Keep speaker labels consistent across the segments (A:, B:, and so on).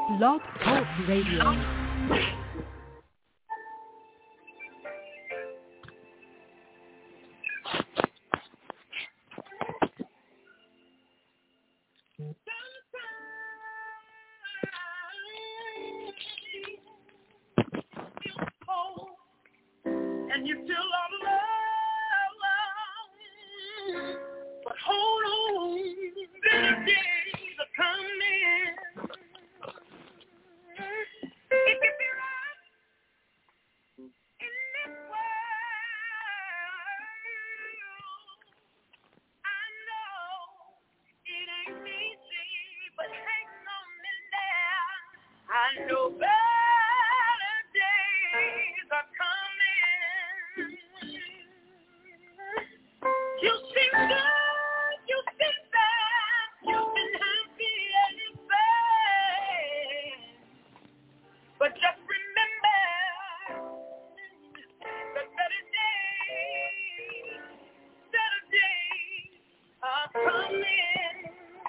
A: Blog Talk Radio.
B: And you feel all alone, but hold on, better days are coming. It can be right in this world. I know it ain't easy, but hang on in there. I know better days are coming. You seem good, you seem bad, you've been happy and sad. But just remember that better days are coming.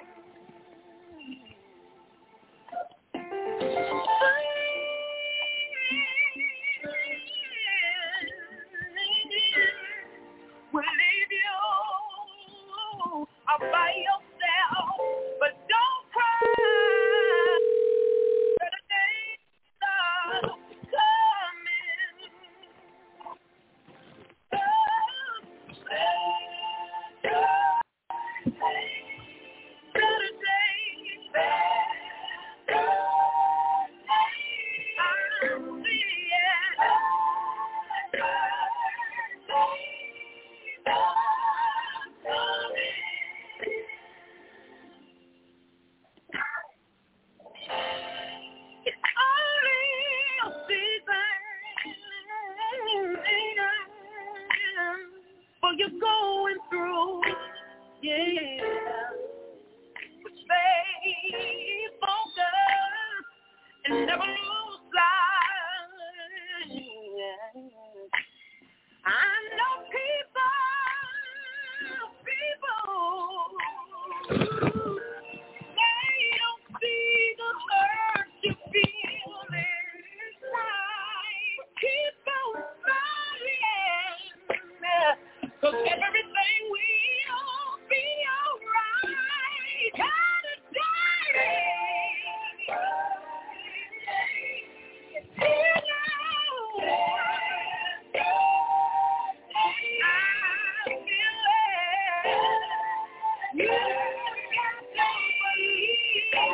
B: Will leave you all by yourself, but don't cry. Better days are coming. Better days. I'm It's only a season for you going through, yeah. But stay focused and never lose sight. I know people, they don't see the hurt you feel inside. Keep on smiling, 'cause everything will be alright. Better days, here now. I feel it. You got to believe it.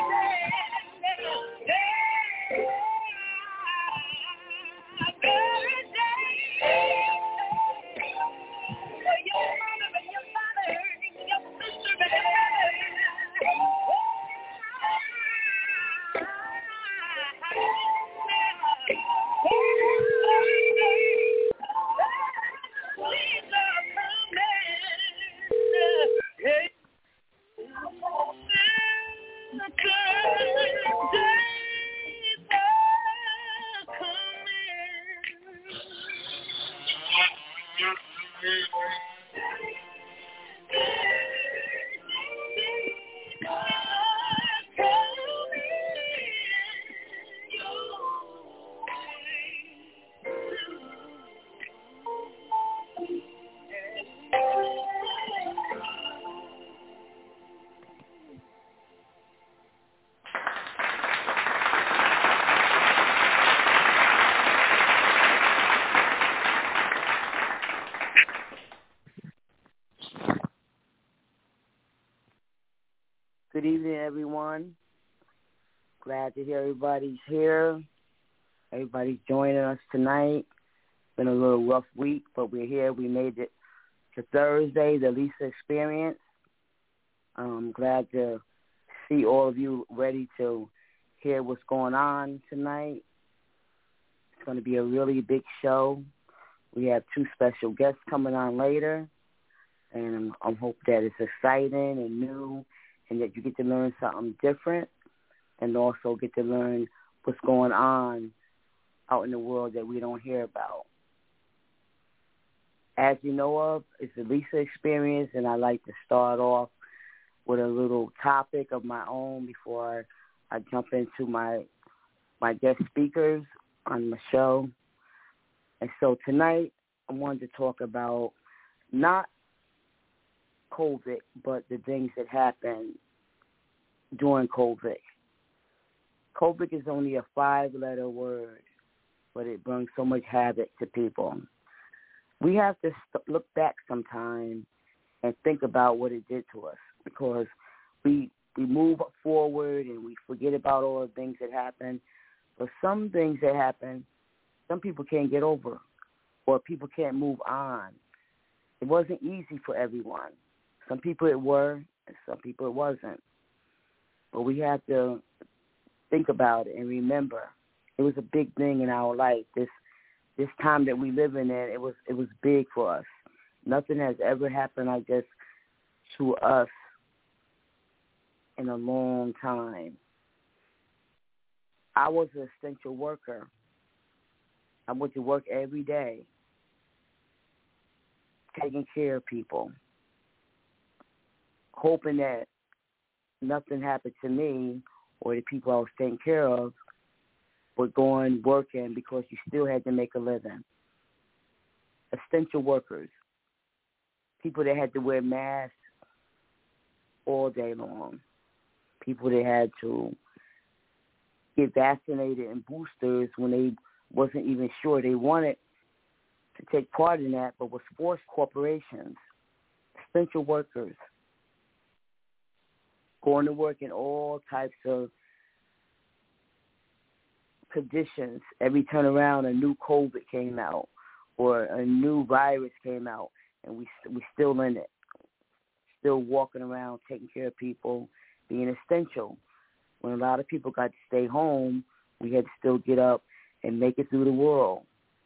B: Better days. For your mother and your father and your sister and your
C: Good evening, everyone. Glad to hear everybody's here. Everybody's joining us tonight. Been a little rough week, but we're here. We made it to Thursday, the Lisa Experience. I'm glad to see all of you ready to hear what's going on tonight. It's going to be a really big show. We have 2 special guests coming on later, and I hope that it's exciting and new, and that you get to learn something different and also get to learn what's going on out in the world that we don't hear about. As you know of, it's the Lisa Experience, and I like to start off with a little topic of my own before I jump into my guest speakers on the show. And so tonight I wanted to talk about not COVID, but the things that happened during COVID. COVID is only a 5-letter word, but it brings so much havoc to people. We have to look back sometime and think about what it did to us, because we move forward and we forget about all the things that happened. But some things that happen, some people can't get over, or people can't move on. It wasn't easy for everyone. Some people it were, and some people it wasn't. But we have to think about it and remember it was a big thing in our life. This time that we live in, it was big for us. Nothing has ever happened like this to us in a long time. I was an essential worker. I went to work every day, taking care of people, hoping that nothing happened to me or the people I was taking care of, but going working because you still had to make a living. Essential workers, people that had to wear masks all day long, people that had to get vaccinated and boosters when they wasn't even sure they wanted to take part in that, but was forced corporations, essential workers, going to work in all types of conditions. Every turnaround, a new COVID came out or a new virus came out, and we still in it, still walking around, taking care of people, being essential. When a lot of people got to stay home, we had to still get up and make it through the world.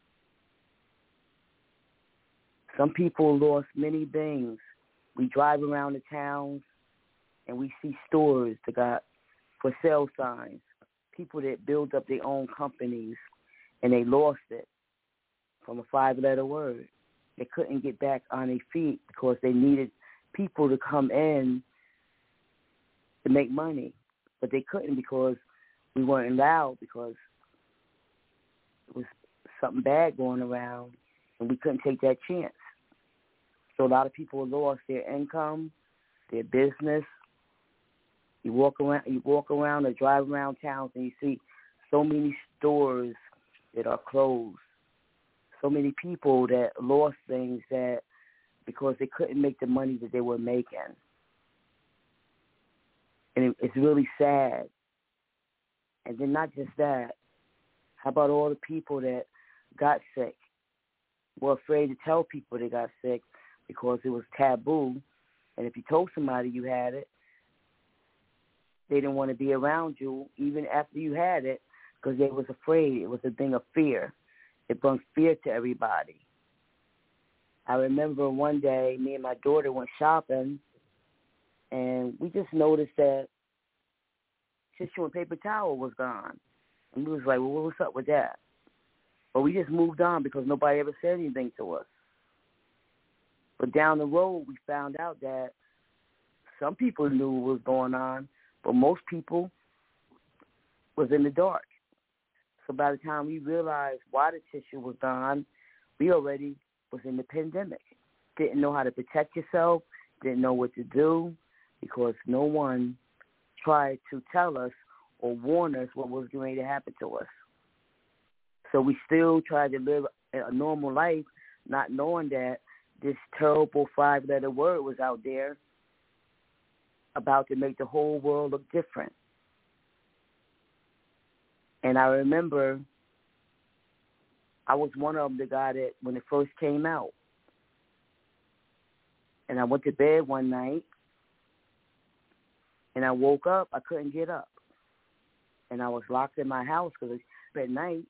C: Some people lost many things. We drive around the towns and we see stores that got for sale signs, people that build up their own companies, and they lost it from a 5-letter word. They couldn't get back on their feet because they needed people to come in to make money. But they couldn't because we weren't allowed, because it was something bad going around, and we couldn't take that chance. So a lot of people lost their income, their business. You walk around or drive around towns, and you see so many stores that are closed, so many people that lost things that because they couldn't make the money that they were making. And it's really sad. And then not just that, how about all the people that got sick, were afraid to tell people they got sick because it was taboo. And if you told somebody you had it, they didn't want to be around you even after you had it because they was afraid. It was a thing of fear. It brought fear to everybody. I remember one day me and my daughter went shopping, and we just noticed that tissue and paper towel was gone. And we was like, well, what's up with that? But we just moved on because nobody ever said anything to us. But down the road, we found out that some people knew what was going on, but most people was in the dark. So by the time we realized why the tissue was gone, we already was in the pandemic. Didn't know how to protect yourself, didn't know what to do, because no one tried to tell us or warn us what was going to happen to us. So we still tried to live a normal life, not knowing that this terrible 5-letter word was out there about to make the whole world look different. And I remember I was one of them that got it when it first came out. And I went to bed one night, and I woke up. I couldn't get up. And I was locked in my house because it was at night.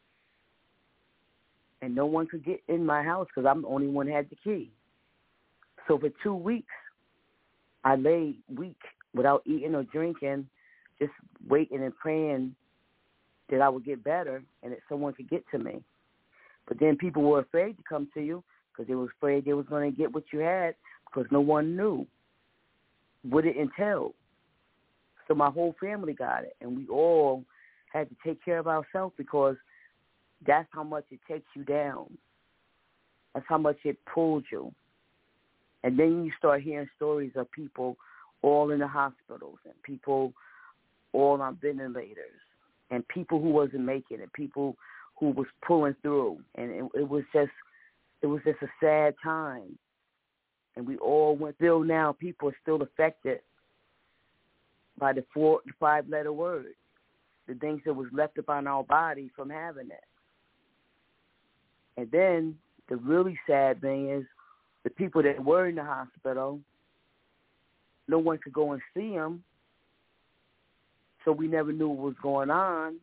C: And no one could get in my house because I'm the only one that had the key. So for 2 weeks, I lay weak without eating or drinking, just waiting and praying that I would get better and that someone could get to me. But then people were afraid to come to you because they were afraid they was going to get what you had because no one knew what it entailed. So my whole family got it, and we all had to take care of ourselves because that's how much it takes you down. That's how much it pulls you. And then you start hearing stories of people all in the hospitals and people all on ventilators and people who wasn't making it, people who was pulling through. And it was just a sad time. And we all went through. Now people are still affected by the 5-letter word, the things that was left upon our body from having it. And then the really sad thing is the people that were in the hospital, no one could go and see them, so we never knew what was going on.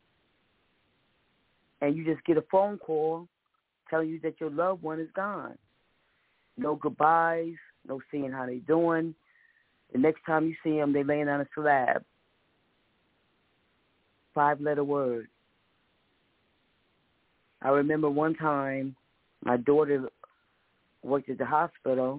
C: And you just get a phone call telling you that your loved one is gone. No goodbyes, no seeing how they're doing. The next time you see them, they're laying on a slab. 5-letter word. I remember one time my daughter worked at the hospital,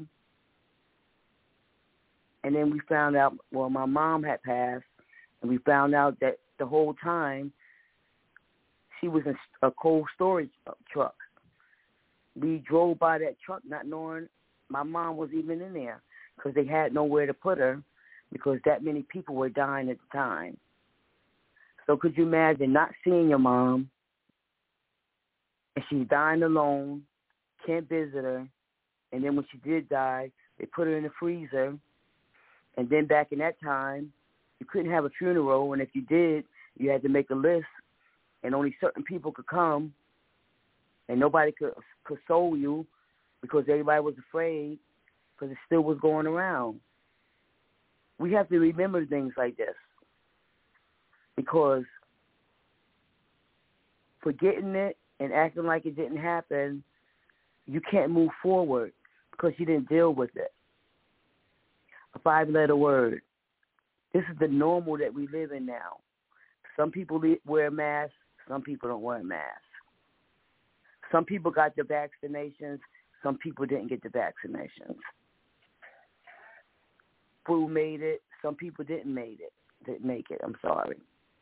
C: and then we found out, well, my mom had passed, and we found out that the whole time she was in a cold storage truck. We drove by that truck not knowing my mom was even in there because they had nowhere to put her because that many people were dying at the time. So could you imagine not seeing your mom, and she's dying alone, can't visit her, and then when she did die, they put her in the freezer, and then back in that time, you couldn't have a funeral, and if you did, you had to make a list, and only certain people could come, and nobody could console you because everybody was afraid because it still was going around. We have to remember things like this because forgetting it and acting like it didn't happen, you can't move forward because you didn't deal with it. A 5-letter word. This is the normal that we live in now. Some people wear masks. Some people don't wear masks. Some people got the vaccinations. Some people didn't get the vaccinations. Flu made it. Some people didn't make it. I'm sorry.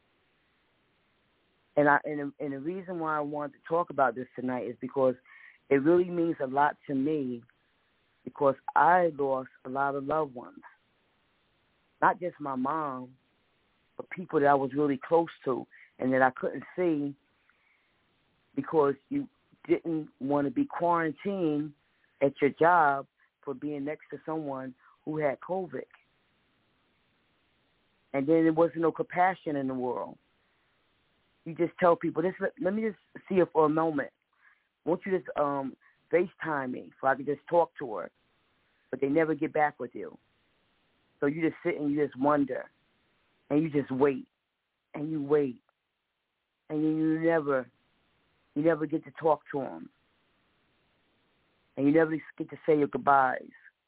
C: And the reason why I wanted to talk about this tonight is because it really means a lot to me because I lost a lot of loved ones. Not just my mom, but people that I was really close to and that I couldn't see because you didn't want to be quarantined at your job for being next to someone who had COVID. And then there wasn't no compassion in the world. You just tell people, let me just see her for a moment. Won't you just FaceTime me so I can just talk to her? But they never get back with you. So you just sit and you just wonder. And you just wait. And you wait. And you never get to talk to them. And you never get to say your goodbyes.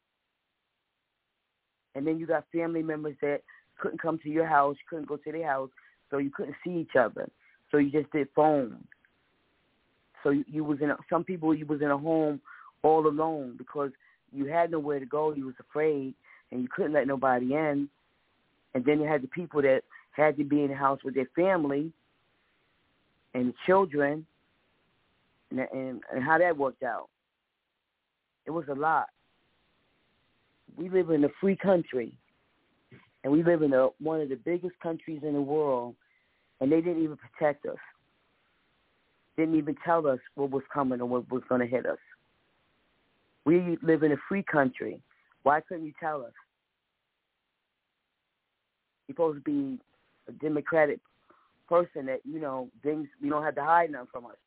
C: And then you got family members that couldn't come to your house, couldn't go to their house, so you couldn't see each other. So you just did phone. So you was some people you was in a home all alone because you had nowhere to go. You was afraid, and you couldn't let nobody in. And then you had the people that had to be in the house with their family and the children, and how that worked out. It was a lot. We live in a free country, and we live in one of the biggest countries in the world, and they didn't even protect us. Didn't even tell us what was coming or what was going to hit us. We live in a free country. Why couldn't you tell us? You're supposed to be a democratic person that, things, you don't have to hide nothing from us.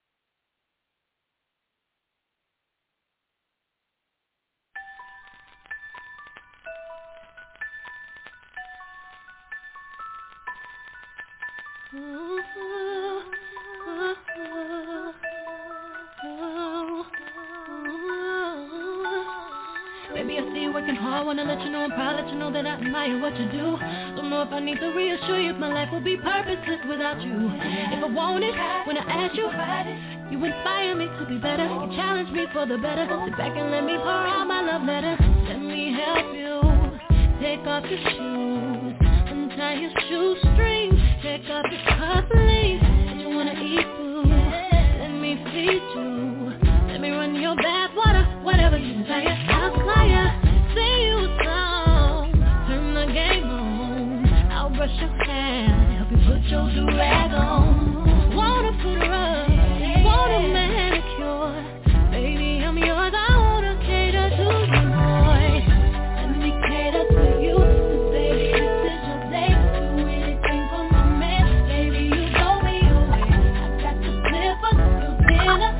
A: Baby, I see you working hard, wanna let you know I'm proud, let you know that I admire what you do. Don't know if I need to reassure you if my life will be purposeless without you. If I want it, when I ask you, you inspire me to be better. You challenge me for the better. Sit back and let me pour out my love letter. Let me help you take off your shoes. tie your shoestrings, take off your cufflinks. You wanna eat food? Let me feed you. Let me run your bath water, whatever you desire. I'll fly ya, sing you a song, turn the game on. I'll brush your hair, help you put your do-rag on. Wanna put her up, want a manicure. Baby, I'm yours, I wanna cater to you, boy. Let me cater to you, 'cause baby, this is your day. Do anything for my man, baby, you blow me away. I got the slipper, your dinner.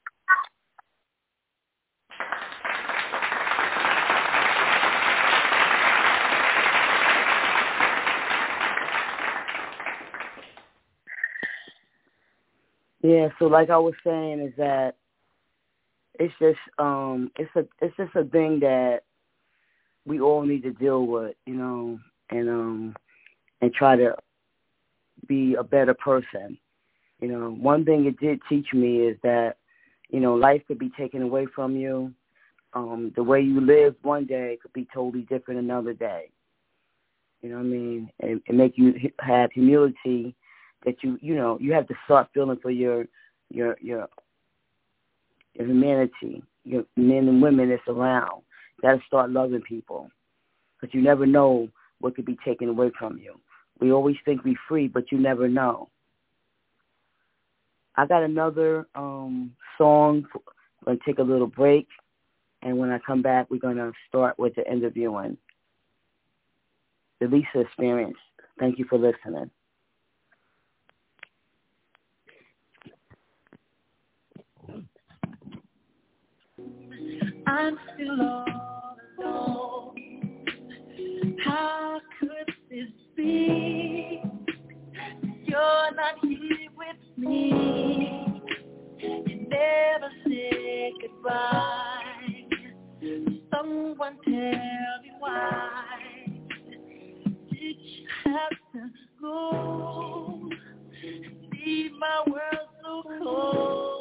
C: Yeah, so like I was saying is that it's just it's just a thing that we all need to deal with, you know, and try to be a better person. You know, one thing it did teach me is that, you know, life could be taken away from you. The way you live one day could be totally different another day. You know what I mean? And make you have humility that you know, you have to start feeling for your humanity, your men and women that's around. You got to start loving people, because you never know what could be taken away from you. We always think we're free, but you never know. I got another song. I'm going to take a little break, and when I come back, we're going to start with the interviewing. The Lisa Experience. Thank you for listening.
A: I'm still all alone. How could this be? You're not here with me. You never said goodbye. Someone tell me why did you have to go? Leave my world so cold.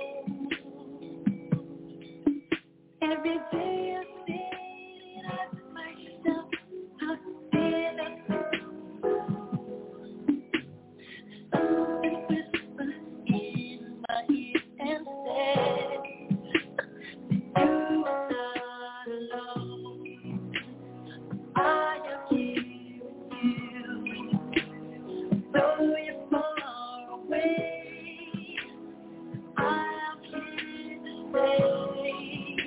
A: Every day I say I ask myself, how did I something whispers in my ear and says, you're not alone. I am here with you. Though you're far away, I am here to stay.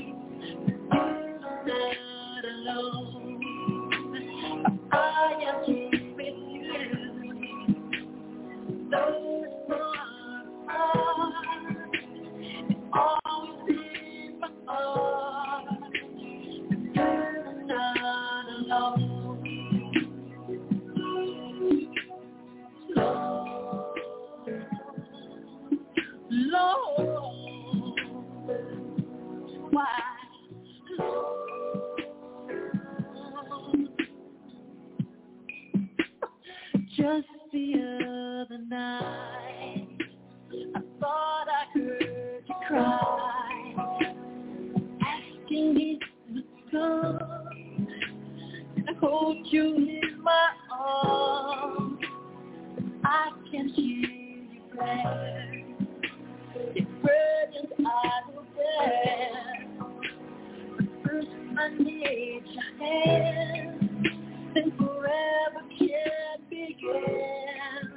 A: Just the other night, I thought I heard you cry, asking me to come and hold you in my arms. I can hear you play, your presence I will bear. First I need your hand, then forever can begin.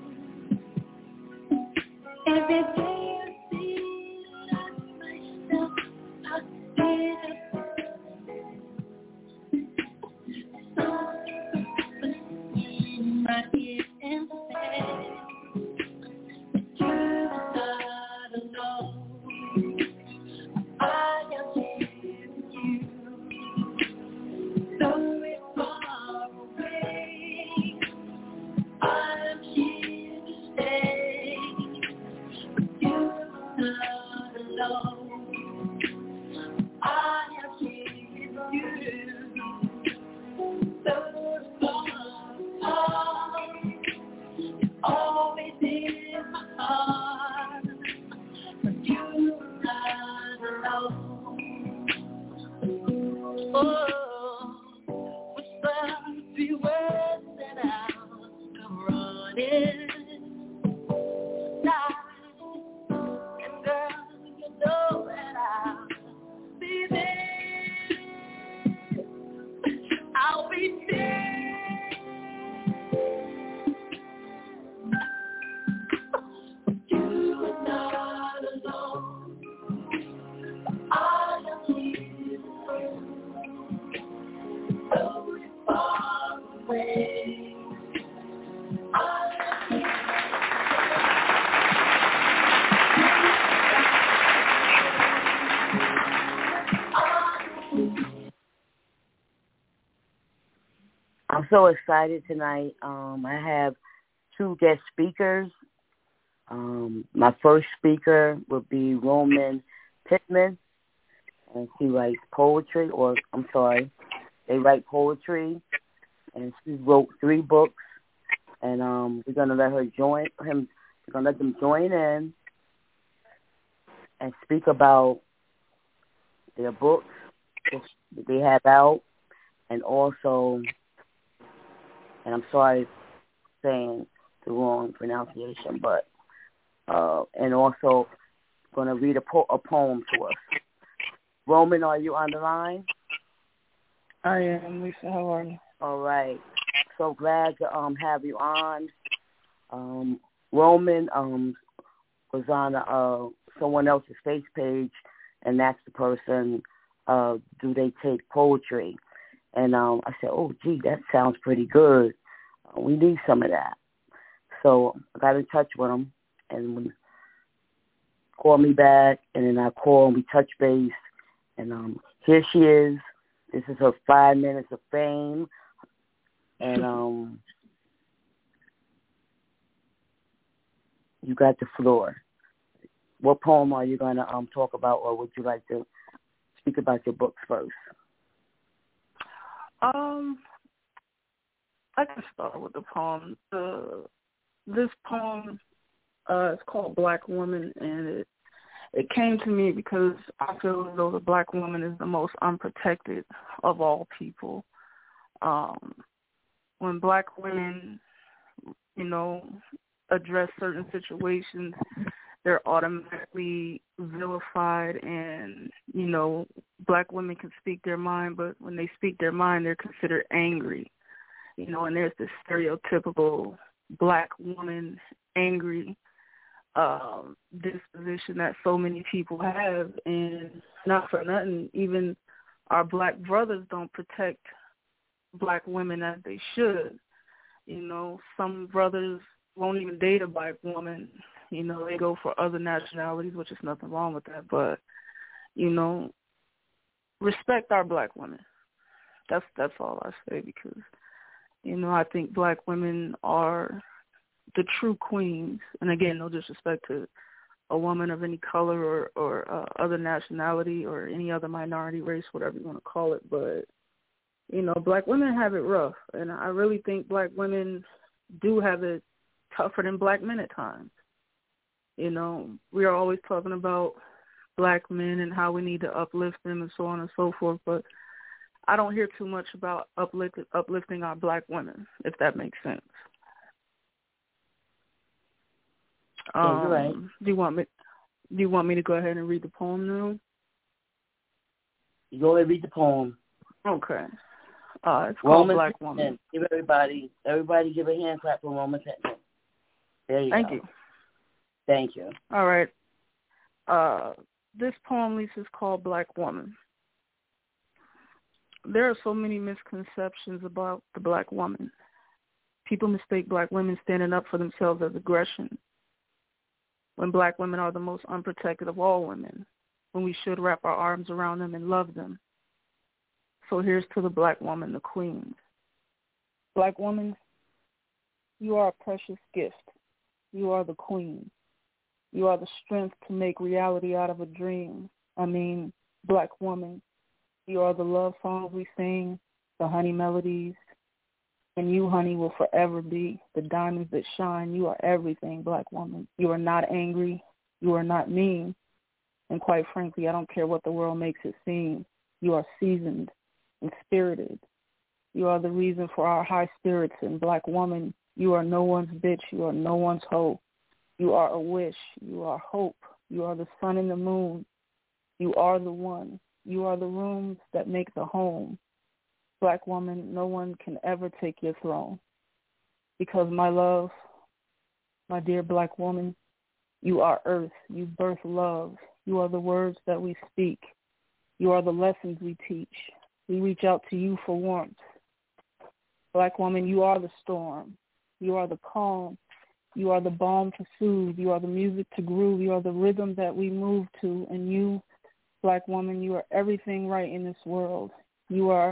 A: Every day I see myself, I see something in my ear and say, you're not alone. I am here with you. Though it's far away, I'm here to stay. You
C: I'm so excited tonight. I have 2 guest speakers. My first speaker will be Roman Pittman, and she writes poetry, they write poetry, and she wrote 3 books, and we're gonna let them join in and speak about their books that they have out, and also, and I'm sorry saying the wrong pronunciation, but and also going to read a poem to us. Roman, are you on the line?
D: I am, Lisa. How are you?
C: All right. So glad to have you on. Roman was on someone else's face page, and that's the person, do they take poetry? And I said, oh, gee, that sounds pretty good. We need some of that. So I got in touch with him, and called me back, and then I called, and we touched base, and here she is. This is her 5 minutes of fame, and you got the floor. What poem are you going to talk about, or would you like to speak about your books first?
D: I can start with the poem. This poem is called Black Woman, and it came to me because I feel as though the Black woman is the most unprotected of all people. When Black women, address certain situations, they're automatically vilified, and, Black women can speak their mind, but when they speak their mind, they're considered angry. And there's this stereotypical Black woman angry disposition that so many people have, and not for nothing, even our Black brothers don't protect Black women as they should. Some brothers won't even date a Black woman. They go for other nationalities, which is nothing wrong with that, but, respect our Black women. That's all I say, because, I think Black women are the true queens. And again, no disrespect to a woman of any color or other nationality or any other minority race, whatever you want to call it. But, Black women have it rough. And I really think Black women do have it tougher than Black men at times. We are always talking about Black men and how we need to uplift them and so on and so forth. But I don't hear too much about uplifting our Black women, if that makes sense.
C: Yeah, you're right.
D: Do you want me to go ahead and read the poem now?
C: You go ahead and read the poem.
D: Okay. It's called
C: Roman
D: Black Woman.
C: Give everybody give a hand clap for Roman Pittman. There you
D: Thank
C: go.
D: you.
C: Thank you.
D: All right. This poem, Lisa, is called Black Woman. There are so many misconceptions about the Black woman. People mistake Black women standing up for themselves as aggression, when Black women are the most unprotected of all women, when we should wrap our arms around them and love them. So here's to the Black woman, the queen. Black woman, you are a precious gift. You are the queen. You are the strength to make reality out of a dream. Black woman, you are the love songs we sing, the honey melodies, and you, honey, will forever be the diamonds that shine. You are everything, Black woman. You are not angry. You are not mean. And quite frankly, I don't care what the world makes it seem. You are seasoned and spirited. You are the reason for our high spirits. And Black woman, you are no one's bitch. You are no one's hoe. You are a wish. You are hope. You are the sun and the moon. You are the one. You are the rooms that make the home. Black woman, no one can ever take your throne. Because, my love, my dear Black woman, you are earth. You birth love. You are the words that we speak. You are the lessons we teach. We reach out to you for warmth. Black woman, you are the storm. You are the calm. You are the balm to soothe. You are the music to groove. You are the rhythm that we move to. And you, Black woman, you are everything right in this world. You are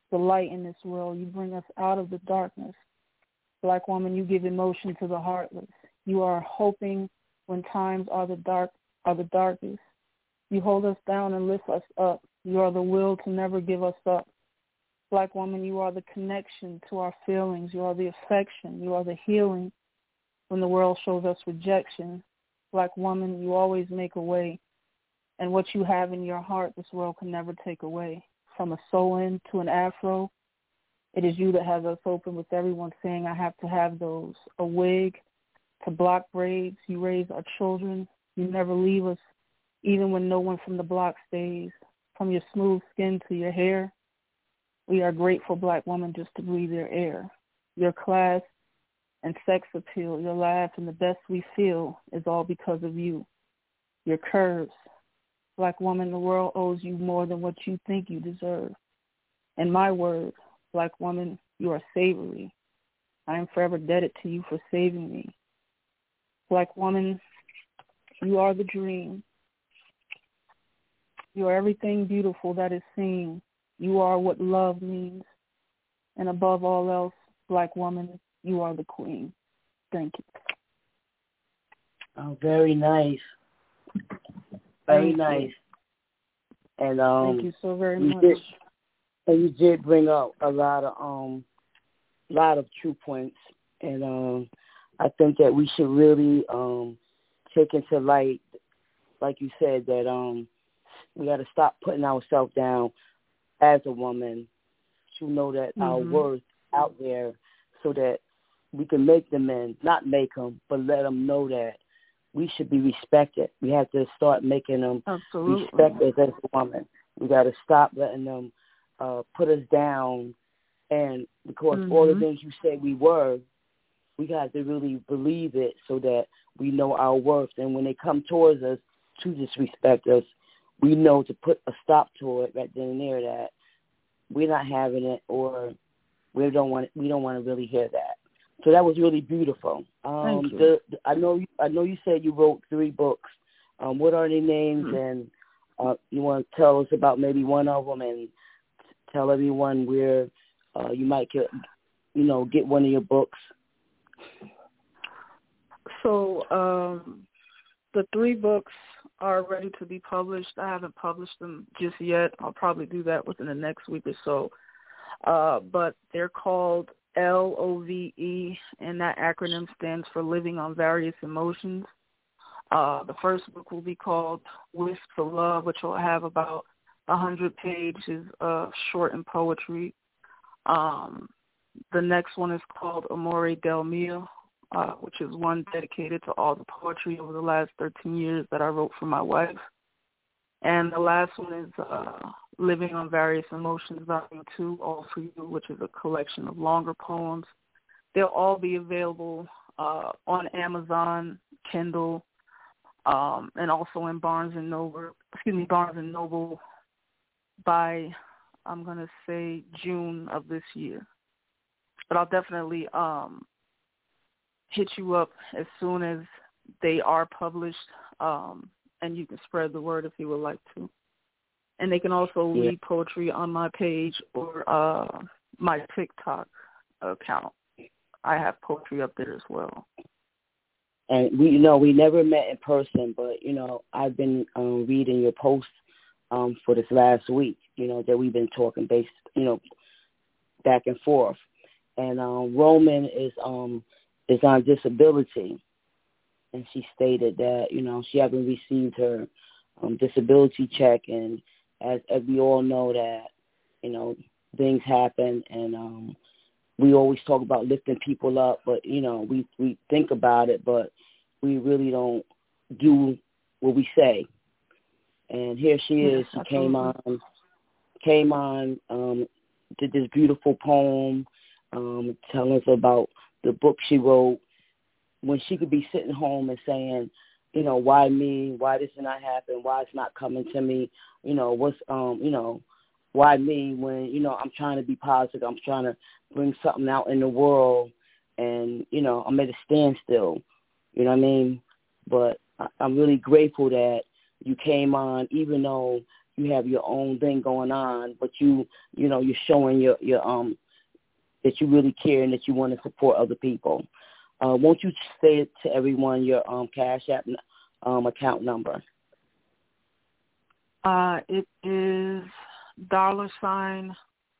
D: the light in this world. You bring us out of the darkness. Black woman, you give emotion to the heartless. You are hoping when times are the darkest. You hold us down and lift us up. You are the will to never give us up. Black woman, you are the connection to our feelings. You are the affection. You are the healing when the world shows us rejection. Black woman, you always make a way. And what you have in your heart, this world can never take away. From a sew-in to an afro, it is you that has us open with everyone saying, I have to have those. A wig to block braids. You raise our children. You never leave us, even when no one from the block stays. From your smooth skin to your hair, we are grateful, Black woman, just to breathe your air. Your class and sex appeal, your laugh, and the best we feel is all because of you. Your curves, Black woman, the world owes you more than what you think you deserve. In my words, Black woman, you are savory. I am forever indebted to you for saving me. Black woman, you are the dream. You are everything beautiful that is seen. You are what love means. And above all else, Black woman, you are the queen. Thank you.
C: Oh, very nice. Very nice. And
D: thank you so very much.
C: And you did bring up a lot of true points. And I think that we should really take into light, like you said, that we got to stop putting ourselves down as a woman to know that our worth out there so that we can make the men, not make them, but let them know that we should be respected. We have to start making them respect us as a woman. We got to stop letting them put us down. And because all the things you said we were, we got to really believe it so that we know our worth. And when they come towards us to disrespect us, we know to put a stop to it right then and there, that we're not having it, or we don't want to really hear that. So that was really beautiful.
D: Thank you.
C: I know you said you wrote 3 books. What are their names? And you want to tell us about maybe one of them and tell everyone where you might get one of your books. So
D: the 3 books are ready to be published. I haven't published them just yet. I'll probably do that within the next week or so. But they're called LOVE, and that acronym stands for Living on Various Emotions. The first book will be called Wisps of Love, which will have about 100 pages of short and poetry. The next one is called Amore del Mio, which is one dedicated to all the poetry over the last 13 years that I wrote for my wife. And the last one is Living on Various Emotions, Volume 2, All For You, which is a collection of longer poems. They'll all be available on Amazon, Kindle, and also in Barnes and Noble by, I'm going to say, June of this year. But I'll definitely hit you up as soon as they are published, and you can spread the word if you would like to. And they can also read poetry on my page or my TikTok account. I have poetry up there as well.
C: And we never met in person, but I've been reading your posts for this last week. That we've been talking back and forth. And Roman is on disability, and she stated that she hasn't received her disability check, and as we all know that things happen, and we always talk about lifting people up, but we think about it, but we really don't do what we say. And here she is. She came on, did this beautiful poem, telling us about the book she wrote, when she could be sitting home and saying, why me? Why this did not happen? Why it's not coming to me? Why me when, I'm trying to be positive. I'm trying to bring something out in the world, and, I'm at a standstill. You know what I mean? But I'm really grateful that you came on, even though you have your own thing going on, but you're showing your that you really care and that you want to support other people. Won't you say it to everyone your Cash App account number?
D: It is $ROMANP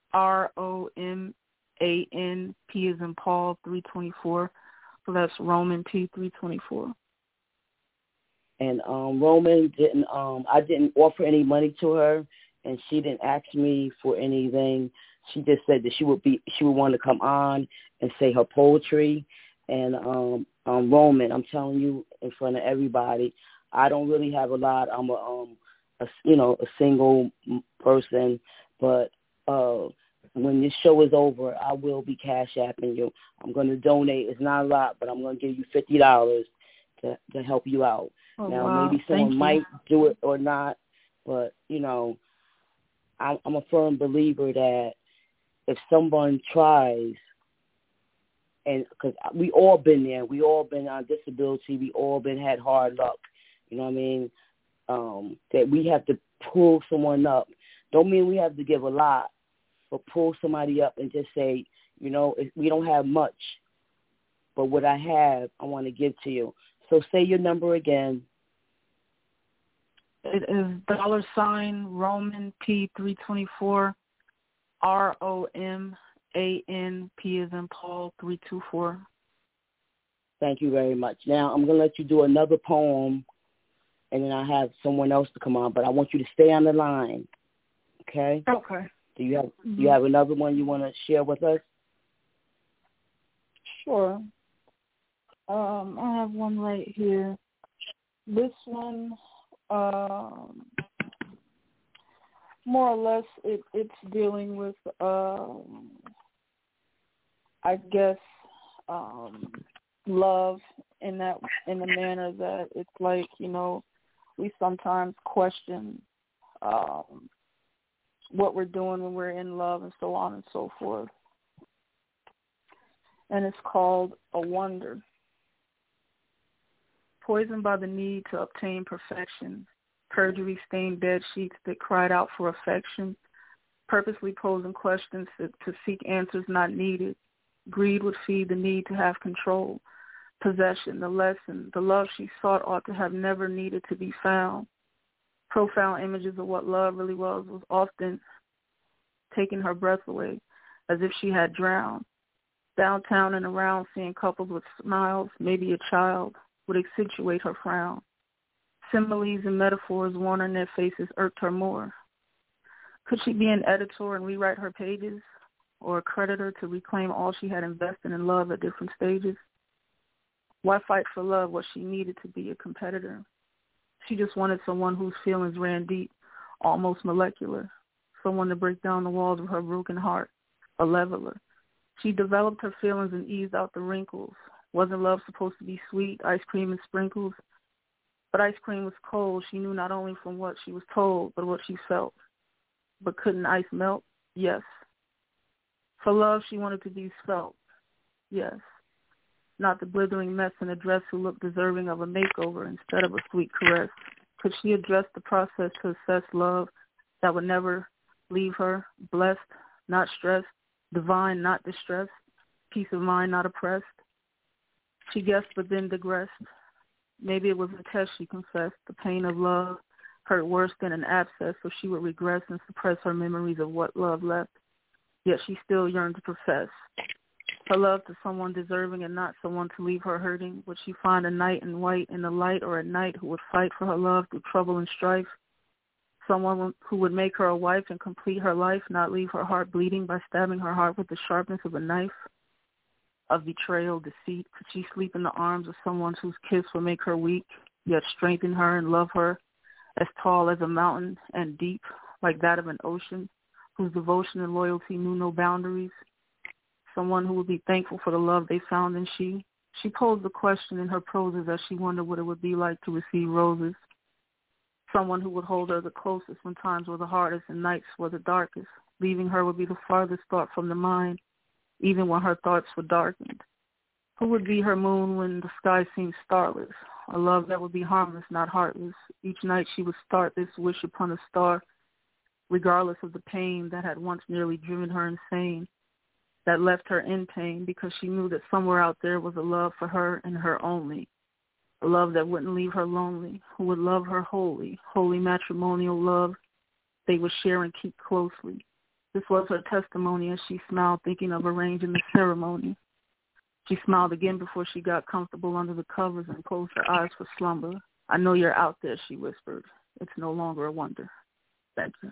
D: as in Paul 324. So that's Roman P 324.
C: And Roman didn't. I didn't offer any money to her, and she didn't ask me for anything. She just said that she would want to come on and say her poetry. And Roman, I'm telling you in front of everybody, I don't really have a lot. I'm a single person, but when this show is over, I will be Cash Apping you. I'm going to donate. It's not a lot, but I'm going to give you $50 to help you out.
D: Oh,
C: now,
D: wow.
C: Maybe someone might do it or not, but, I'm a firm believer that if someone tries, and because we all been there, we all been on disability, we all had hard luck, you know what I mean, that we have to pull someone up. Don't mean we have to give a lot, but pull somebody up and just say, if we don't have much, but what I have, I want to give to you. So say your number again.
D: It is $Roman P 324, ROMANP as in Paul 324.
C: Thank you very much. Now I'm gonna let you do another poem, and then I have someone else to come on. But I want you to stay on the line. Okay.
D: Okay.
C: Do you have another one you want to share with us?
D: Sure. I have one right here. This one, more or less, it's dealing with, I guess, love in the manner that it's like, we sometimes question what we're doing when we're in love and so on and so forth. And it's called A Wonder. Poisoned by the need to obtain perfection, perjury-stained bed sheets that cried out for affection, purposely posing questions to seek answers not needed. Greed would feed the need to have control, possession, the lesson, the love she sought ought to have never needed to be found. Profound images of what love really was often taking her breath away, as if she had drowned. Downtown and around, seeing couples with smiles, maybe a child, would accentuate her frown. Similes and metaphors worn on their faces irked her more. Could she be an editor and rewrite her pages, or a creditor to reclaim all she had invested in love at different stages? Why fight for love? Was she needed to be a competitor? She just wanted someone whose feelings ran deep, almost molecular, someone to break down the walls of her broken heart, a leveler. She developed her feelings and eased out the wrinkles. Wasn't love supposed to be sweet, ice cream and sprinkles? But ice cream was cold. She knew not only from what she was told, but what she felt. But couldn't ice melt? Yes. For love, she wanted to be felt. Yes. Not the blithering mess in a dress who looked deserving of a makeover instead of a sweet caress. Could she address the process to assess love that would never leave her? Blessed, not stressed. Divine, not distressed. Peace of mind, not oppressed. She guessed but then digressed. Maybe it was a test, she confessed. The pain of love hurt worse than an abscess, so she would regress and suppress her memories of what love left. Yet she still yearned to profess her love to someone deserving and not someone to leave her hurting. Would she find a knight in white in the light, or a knight who would fight for her love through trouble and strife? Someone who would make her a wife and complete her life, not leave her heart bleeding by stabbing her heart with the sharpness of a knife? Of betrayal, deceit, could she sleep in the arms of someone whose kiss would make her weak, yet strengthen her and love her, as tall as a mountain and deep, like that of an ocean, whose devotion and loyalty knew no boundaries? Someone who would be thankful for the love they found in she? She posed the question in her proses as she wondered what it would be like to receive roses. Someone who would hold her the closest when times were the hardest and nights were the darkest. Leaving her would be the farthest thought from the mind, even when her thoughts were darkened. Who would be her moon when the sky seemed starless? A love that would be harmless, not heartless. Each night she would start this wish upon a star regardless of the pain that had once nearly driven her insane, that left her in pain because she knew that somewhere out there was a love for her and her only, a love that wouldn't leave her lonely, who would love her wholly, holy matrimonial love they would share and keep closely. This was her testimony as she smiled, thinking of arranging the ceremony. She smiled again before she got comfortable under the covers and closed her eyes for slumber. I know you're out there, she whispered. It's no longer a wonder. Thank you.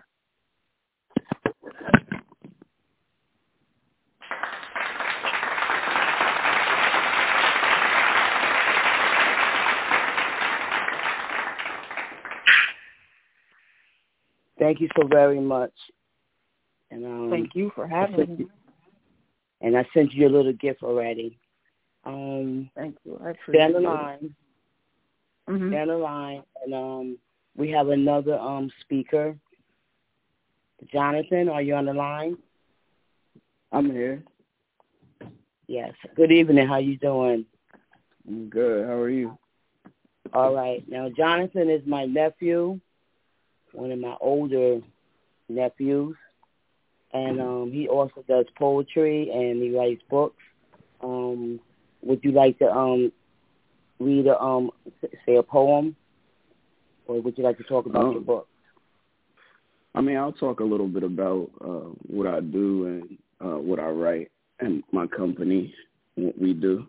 C: Thank you so very much. And
D: thank you for having me.
C: And I sent you a little gift already.
D: Thank you. I appreciate
C: stay on the line.
D: Mm-hmm.
C: Stay on the line. And we have another speaker. Jonathan, are you on the line?
E: I'm here.
C: Yes. Good evening. How you doing?
E: I'm good. How are you?
C: All right. Now, Jonathan is my nephew, one of my older nephews. And he also does poetry and he writes books. Would you like to read say a poem, or would you like to talk about your book?
E: I mean, I'll talk a little bit about what I do and what I write and my company, what we do.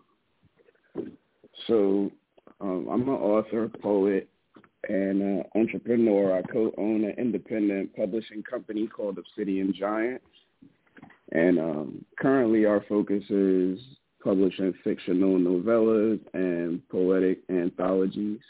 E: So I'm an author, poet, and entrepreneur. I co-own an independent publishing company called Obsidian Giant. And currently our focus is publishing fictional novellas and poetic anthologies.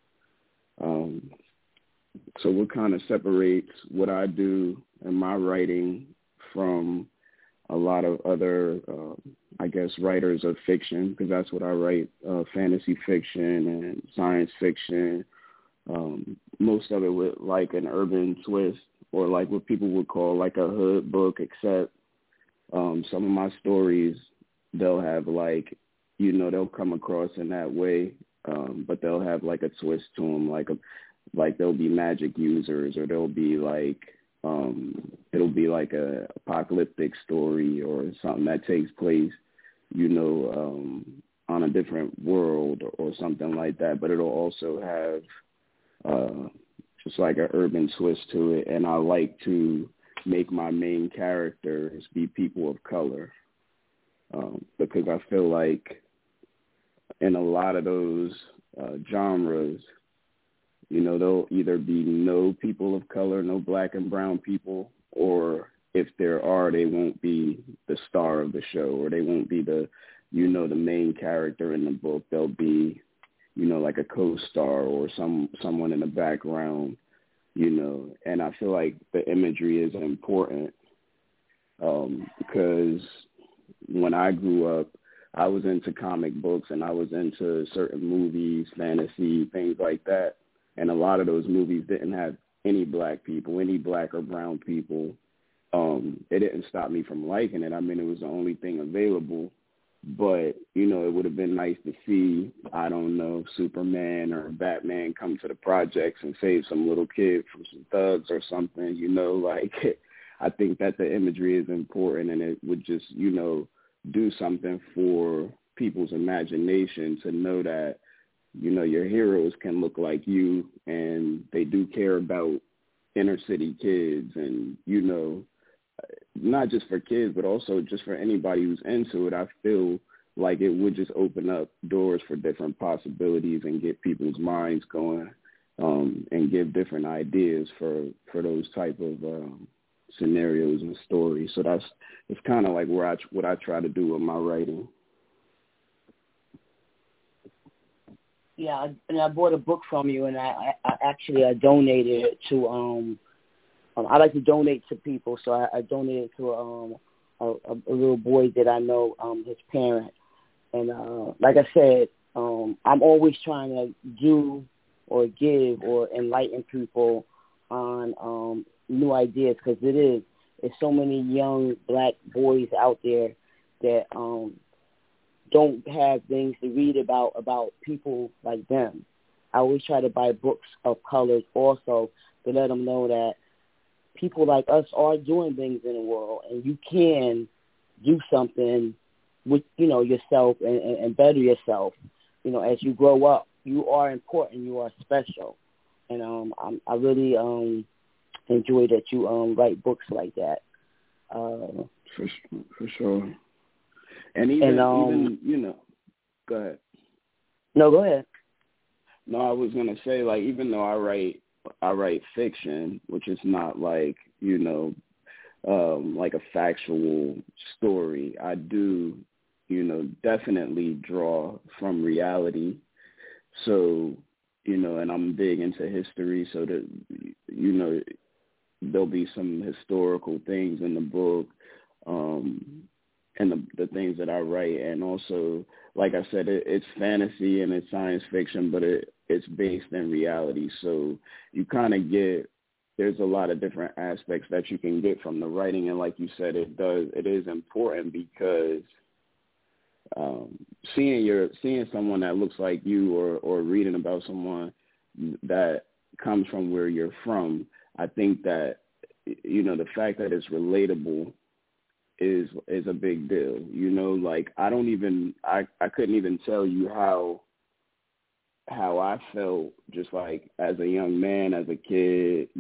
E: So what kind of separates what I do and my writing from a lot of other, writers of fiction, because that's what I write, fantasy fiction and science fiction, most of it with like an urban twist or like what people would call like a hood book, except some of my stories, they'll have like, they'll come across in that way, but they'll have like a twist to them, like there'll be magic users, or there'll be like, it'll be like a apocalyptic story or something that takes place, on a different world or something like that. But it'll also have just like an urban twist to it. And I like to make my main characters be people of color, because I feel like in a lot of those genres, there'll either be no people of color, no black and brown people, or if there are, they won't be the star of the show, or they won't be the main character in the book. They'll be, like a co-star or someone in the background, and I feel like the imagery is important, because when I grew up, I was into comic books and I was into certain movies, fantasy, things like that. And a lot of those movies didn't have any black people, any black or brown people. It didn't stop me from liking it. I mean, it was the only thing available. But, it would have been nice to see, I don't know, Superman or Batman come to the projects and save some little kid from some thugs or something, I think that the imagery is important, and it would just, do something for people's imagination to know that, your heroes can look like you, and they do care about inner city kids, and, not just for kids, but also just for anybody who's into it. I feel like it would just open up doors for different possibilities and get people's minds going, and give different ideas for those type of scenarios and stories. So it's kind of like what I try to do with my writing.
C: Yeah, and I bought a book from you, and I actually donated it to I like to donate to people, so I donated to a little boy that I know, his parent. And like I said, I'm always trying to do or give or enlighten people on new ideas, because there's so many young black boys out there that don't have things to read about people like them. I always try to buy books of colors also to let them know that people like us are doing things in the world, and you can do something with, yourself and better yourself, as you grow up. You are important. You are special. And I really enjoy that you write books like that.
E: For sure. And even, go ahead.
C: No, go ahead.
E: No, I was gonna say, like, even though I write fiction, which is not like, like a factual story, I do, definitely draw from reality. So, and I'm big into history, so that, there'll be some historical things in the book, and the things that I write. And also, like I said, it's fantasy and it's science fiction, but it's based in reality. So you kind of there's a lot of different aspects that you can get from the writing. And like you said, it is important because seeing someone that looks like you or reading about someone that comes from where you're from, I think that, the fact that it's relatable is a big deal. Like I couldn't even tell you how I felt just like as a young man, as a kid,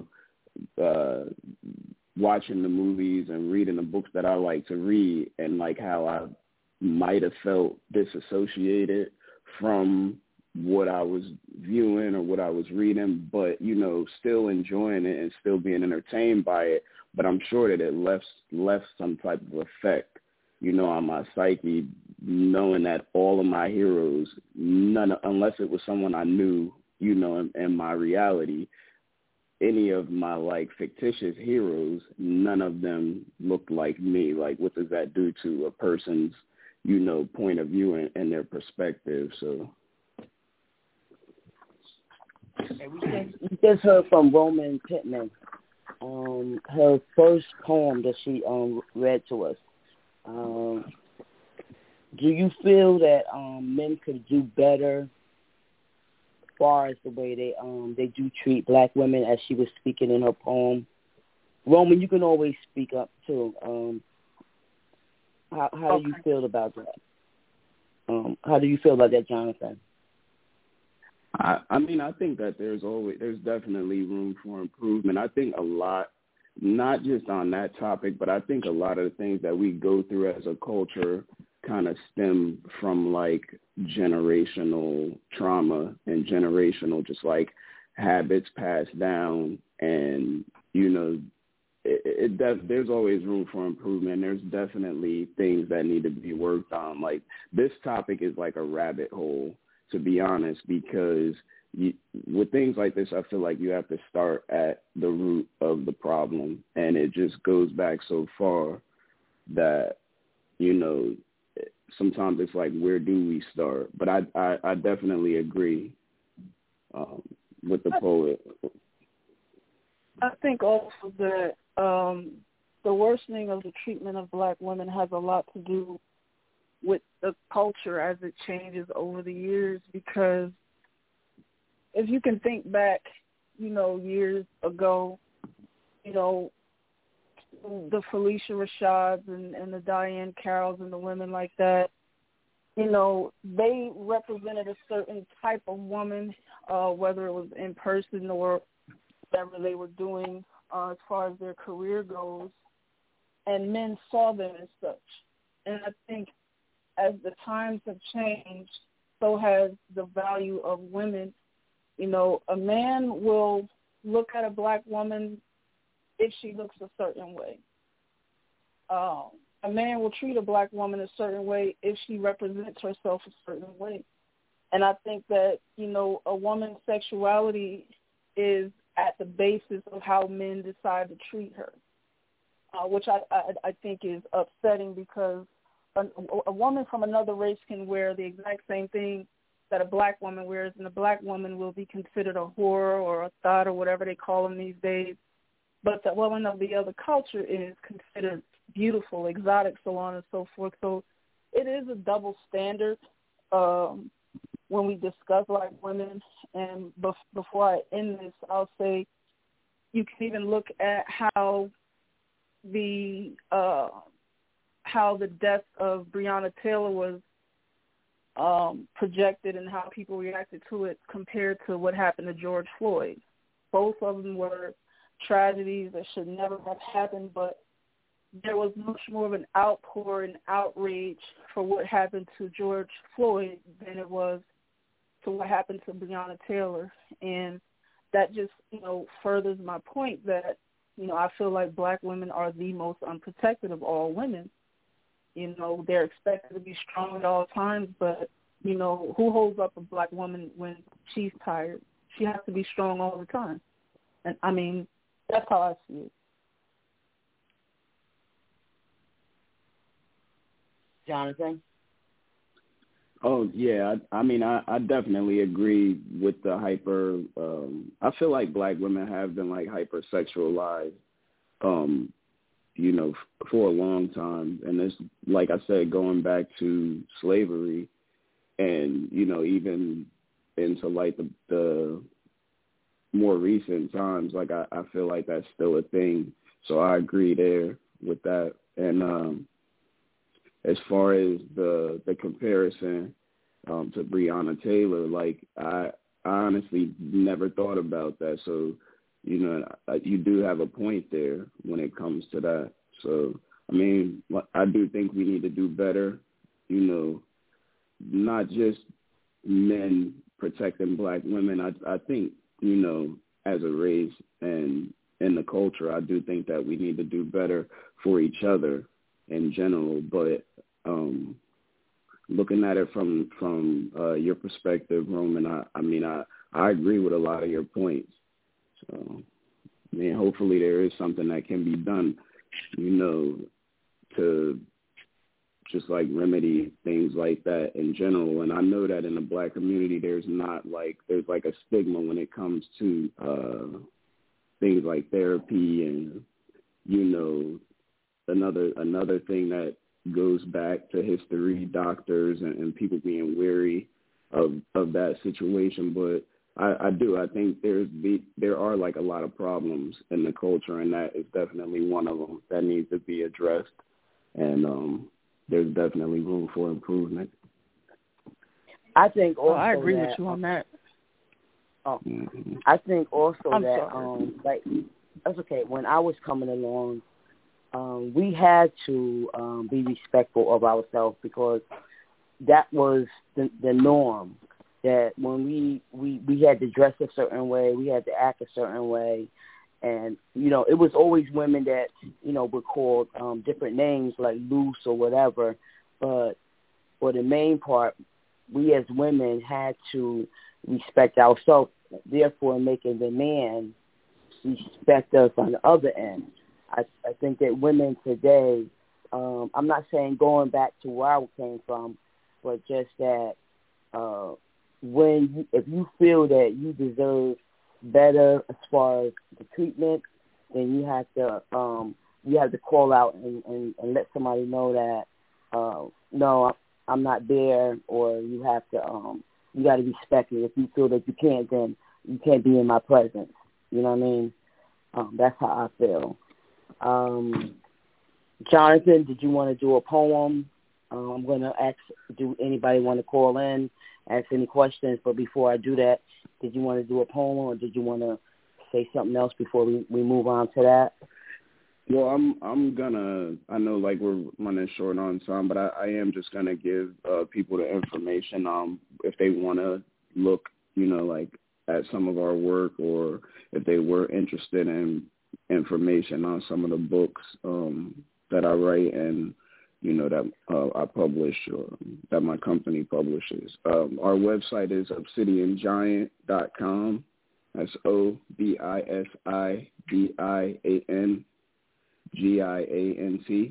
E: watching the movies and reading the books that I like to read, and like how I might have felt disassociated from what I was viewing or what I was reading, but, still enjoying it and still being entertained by it. But I'm sure that it left some type of effect, on my psyche, knowing that all of my heroes, unless it was someone I knew, in my reality, any of my, like, fictitious heroes, none of them looked like me. Like, what does that do to a person's, point of view and their perspective? So.
C: We just heard from Roman Pittman, her first poem that she read to us. Do you feel that men could do better as far as the way they do treat black women, as she was speaking in her poem? Roman, you can always speak up too. How do you feel about that? How do you feel about that, Jonathan?
E: I mean, I think that there's definitely room for improvement. I think a lot, not just on that topic, but I think a lot of the things that we go through as a culture kind of stem from like generational trauma and generational just like habits passed down. And, there's always room for improvement. There's definitely things that need to be worked on. Like this topic is like a rabbit hole, to be honest, because with things like this, I feel like you have to start at the root of the problem. And it just goes back so far that, sometimes it's like, where do we start? But I definitely agree with the poet.
D: I think also that the worsening of the treatment of black women has a lot to do with the culture as it changes over the years, because if you can think back, years ago, the Felicia Rashads and the Diane Carrolls and the women like that, they represented a certain type of woman, whether it was in person or whatever they were doing as far as their career goes, and men saw them as such. And I think as the times have changed, so has the value of women. A man will look at a black woman if she looks a certain way. A man will treat a black woman a certain way if she represents herself a certain way. And I think that, a woman's sexuality is at the basis of how men decide to treat her, which I think is upsetting, because a woman from another race can wear the exact same thing that a black woman wears, and a black woman will be considered a whore or a thot or whatever they call them these days. But the woman of the other culture is considered beautiful, exotic, so on and so forth. So it is a double standard when we discuss black women. And before I end this, I'll say, you can even look at how the death of Breonna Taylor was projected and how people reacted to it compared to what happened to George Floyd. Both of them were tragedies that should never have happened, but there was much more of an outpour and outrage for what happened to George Floyd than it was to what happened to Breonna Taylor. And that just, furthers my point that, I feel like black women are the most unprotected of all women. They're expected to be strong at all times, but, who holds up a black woman when she's tired? She has to be strong all the time. And, I mean, that's how I see it.
C: Jonathan?
E: Oh, yeah. I definitely agree with the hyper. I feel like black women have been, hypersexualized, for a long time. And it's, like I said, going back to slavery and, even into, the more recent times, I feel like that's still a thing. So I agree there with that. And as far as the comparison to Breonna Taylor, I honestly never thought about that. So, you do have a point there when it comes to that. So, I do think we need to do better, not just men protecting black women. I think, as a race and in the culture, I do think that we need to do better for each other in general. But looking at it from your perspective, Roman, I agree with a lot of your points. So, hopefully there is something that can be done, to just remedy things like that in general. And I know that in the black community, there's a stigma when it comes to things like therapy and, another thing that goes back to history, doctors and people being wary of that situation. But I think there are a lot of problems in the culture, and that is definitely one of them that needs to be addressed. And there's definitely room for improvement.
C: I think also
D: I agree with you on that.
C: I think also
D: I'm
C: that
D: sorry.
C: that's okay. When I was coming along, we had to be respectful of ourselves because that was the norm. That when we had to dress a certain way, we had to act a certain way, and it was always women that were called different names like loose or whatever. But for the main part, we as women had to respect ourselves, therefore making the man respect us on the other end. I think that women today, I'm not saying going back to where I came from, but just that if you feel that you deserve better as far as the treatment, then you have to call out and let somebody know that no, I'm not there, or you have to you got to respect me. If you feel that you can't, then you can't be in my presence. You know what I mean? That's how I feel. Jonathan, did you want to do a poem? I'm going to ask, do anybody want to call in, ask any questions? But before I do that, did you want to do a poem, or did you want to say something else before we move on to that?
E: Well, I'm gonna. I know we're running short on time, but I am just gonna give people the information. If they want to look, at some of our work, or if they were interested in information on some of the books that I write and that I publish, or that my company publishes. Our website is obsidiangiant.com. That's OBISIDIANGIANT.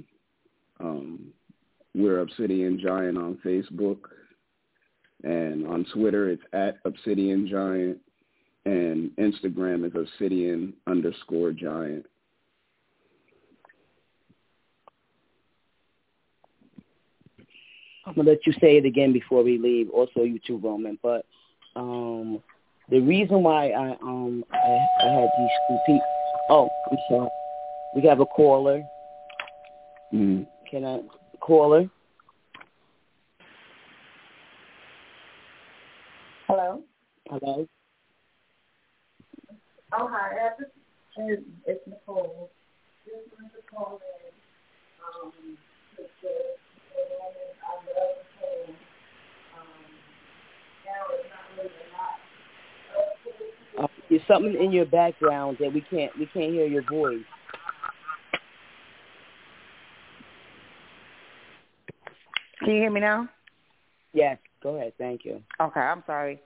E: We're Obsidian Giant on Facebook, and on Twitter it's at Obsidian Giant, and Instagram is Obsidian_Giant.
C: I'm going to let you say it again before we leave, also you too, Roman. But the reason why I had these people, Oh, I'm sorry. We have a caller.
E: Mm.
C: Can I caller?
F: Hello.
C: Hello.
F: Oh, hi. It's Nicole. Just wanted to call in. I love him. Now it's not really a lot.
C: There's something in your background that we can't hear your voice.
F: Can you hear me now?
C: Yes. Go ahead. Thank you.
F: Okay, I'm sorry.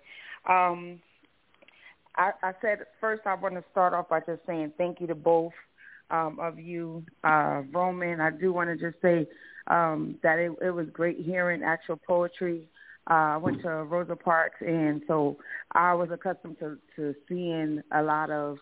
F: I said first I want to start off by just saying thank you to both of you, Roman. I do want to just say that it was great hearing actual poetry. I went to Rosa Parks, and so I was accustomed to seeing a lot of,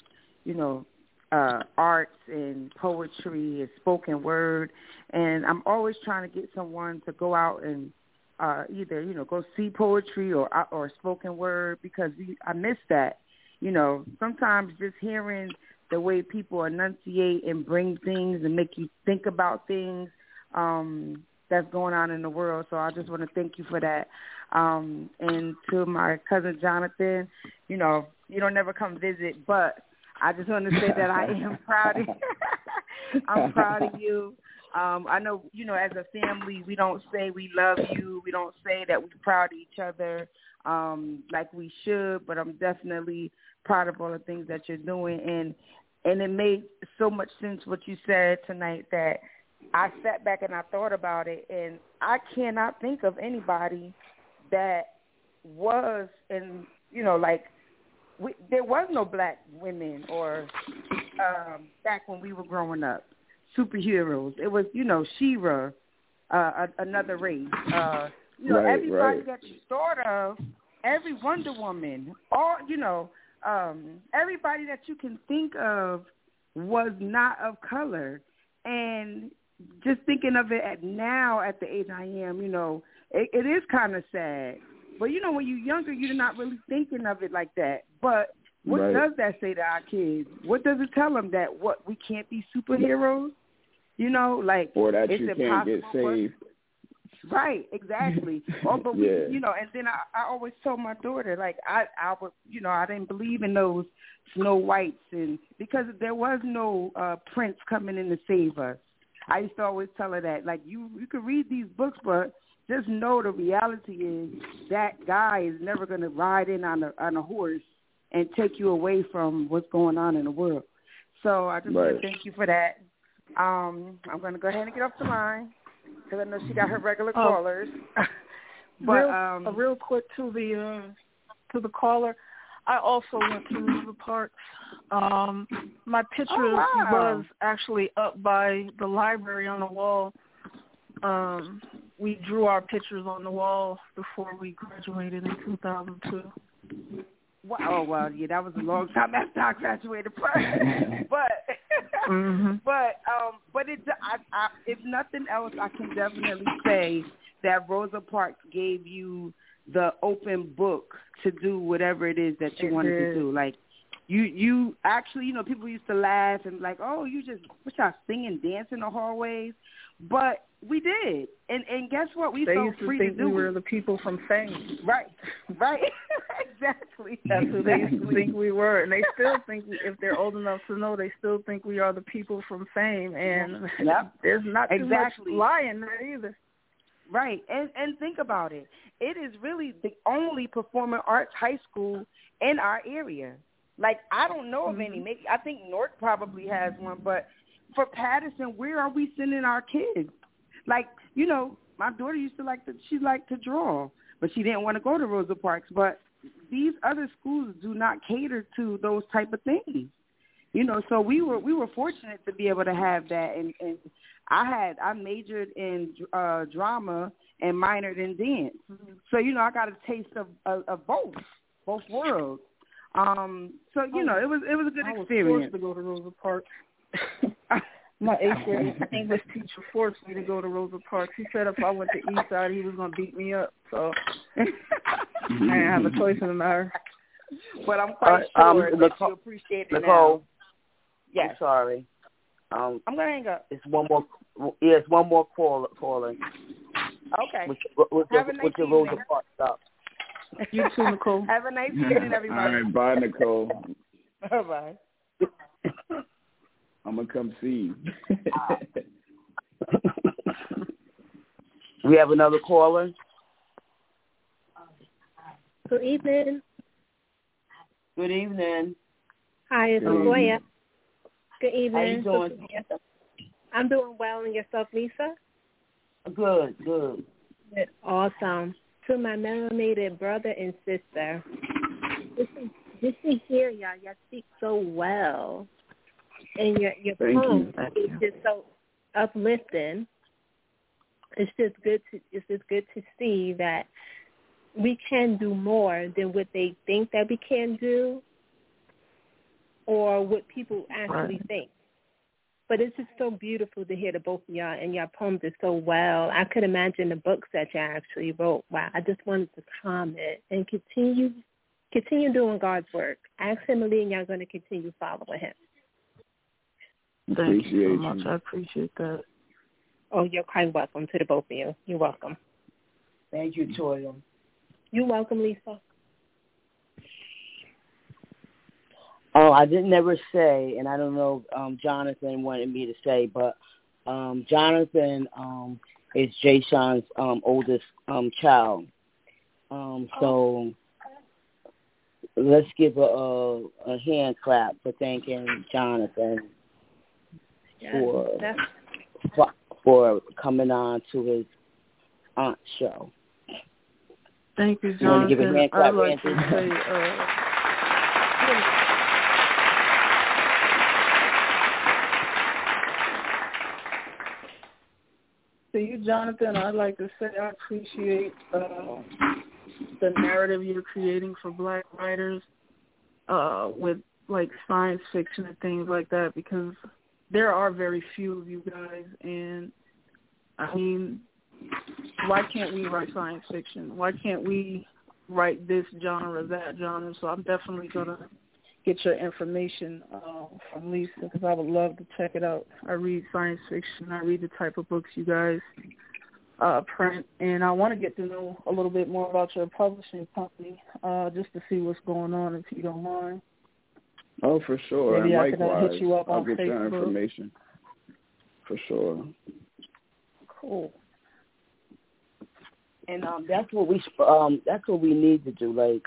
F: arts and poetry and spoken word, and I'm always trying to get someone to go out and either, go see poetry or spoken word, because I miss that. Sometimes just hearing the way people enunciate and bring things and make you think about things that's going on in the world. So I just want to thank you for that. And to my cousin Jonathan, you don't never come visit, but I just want to say that I am proud of you. I'm proud of you. I know, as a family, we don't say we love you. We don't say that we're proud of each other like we should, but I'm definitely proud of all the things that you're doing. And it made so much sense what you said tonight that I sat back and I thought about it, and I cannot think of anybody that was in, there was no black women or back when we were growing up. Superheroes. It was, She-Ra, another race. Everybody that you thought of, every Wonder Woman, all, everybody that you can think of was not of color. And just thinking of it now at the age I am, it is kind of sad. But, when you're younger, you're not really thinking of it like that. But what does that say to our kids? What does it tell them, that we can't be superheroes?
E: Or that
F: it's
E: you can't get saved.
F: Right, exactly. But we, and then I always told my daughter, I would, I didn't believe in those Snow Whites, and because there was no prince coming in to save us. I used to always tell her that, you could read these books, but just know the reality is that guy is never going to ride in on a horse and take you away from what's going on in the world. So I just want to thank you for that. I'm going to go ahead and get off the line because I know she got her regular callers.
D: But real quick to the caller, I also went to Rosa Parks. My picture was actually up by the library on the wall. We drew our pictures on the wall before we graduated in 2002.
F: Wow. Oh, well, yeah, that was a long time after I graduated. But if nothing else, I can definitely say that Rosa Parks gave you the open book to do whatever it is that you wanted to do. You actually, people used to laugh and oh, you just sing and dance in the hallways. But we did. And guess what? We felt free to do.
D: They used to think we were the people from Fame.
F: Right. Exactly.
D: That's who they used to think we were. And they still think, if they're old enough to know, they still think we are the people from Fame. And there's not too much lie in that either.
F: Right. And think about it. It is really the only performing arts high school in our area. I don't know of any. Maybe I think North probably has one, but for Patterson, where are we sending our kids? My daughter used to she liked to draw, but she didn't want to go to Rosa Parks. But these other schools do not cater to those type of things. So we were fortunate to be able to have that. And I majored in drama and minored in dance. So, I got a taste of both worlds. So, it was a good experience.
D: I was forced to go to Rosa Parks. My 8th grade English teacher forced me to go to Rosa Parks. He said if I went to Eastside, he was going to beat me up. So I didn't have a choice in the matter.
F: But I'm quite sure that you appreciate it
C: Nicole,
F: Yes.
C: I'm sorry.
F: I'm gonna hang up.
C: It's one more. Yeah, it's one more caller.
F: Okay.
C: With
F: Have a nice
C: your
F: evening.
C: Rosa Parks up.
D: You too, Nicole.
F: Have a nice evening, everybody.
E: All right, bye, Nicole.
F: Bye.
E: I'm gonna come see you.
C: We have another caller.
G: Good evening.
C: Good evening.
G: Hi, it's
E: Good
G: Latoya.
E: evening.
G: Good evening.
C: How you doing?
G: I'm doing well, and yourself, Lisa?
C: Good.
G: Good. Awesome. To my melanated brother and sister, just to hear y'all speak so well, and your poem is just so uplifting. It's just good to see that we can do more than what they think that we can do, or what people actually think. But it's just so beautiful to hear the both of y'all, and your poems are so well. I could imagine the books that y'all actually wrote. Wow, I just wanted to comment and continue doing God's work. Ask him, and y'all going to continue following him.
D: Thank you so much. I appreciate that.
G: Oh, you're quite welcome to the both of you. You're welcome.
C: Thank you, Toya.
G: You're welcome, Lisa.
C: Oh, I didn't ever say, and I don't know if Jonathan wanted me to say, but Jonathan is Jay Sean's oldest child. So let's give a hand clap for thanking Jonathan for coming on to his aunt's show.
D: Thank you, Jonathan.
C: You want to give a hand clap,
D: I'd like
C: Anthony?
D: to say, to you, Jonathan, I'd like to say I appreciate the narrative you're creating for Black writers with like science fiction and things like that, because there are very few of you guys, and I mean, why can't we write science fiction? Why can't we write this genre, that genre? So I'm definitely going to get your information from Lisa, because I would love to check it out. I read science fiction. I read the type of books you guys print, and I want to get to know a little bit more about your publishing company, just to see what's going on, if you don't mind.
E: Oh, for sure.
D: Maybe
E: and
D: I could
E: likewise,
D: hit you up
E: I'll
D: on
E: get your
D: Facebook.
E: information. For sure.
D: Cool.
C: And that's what we need to do, like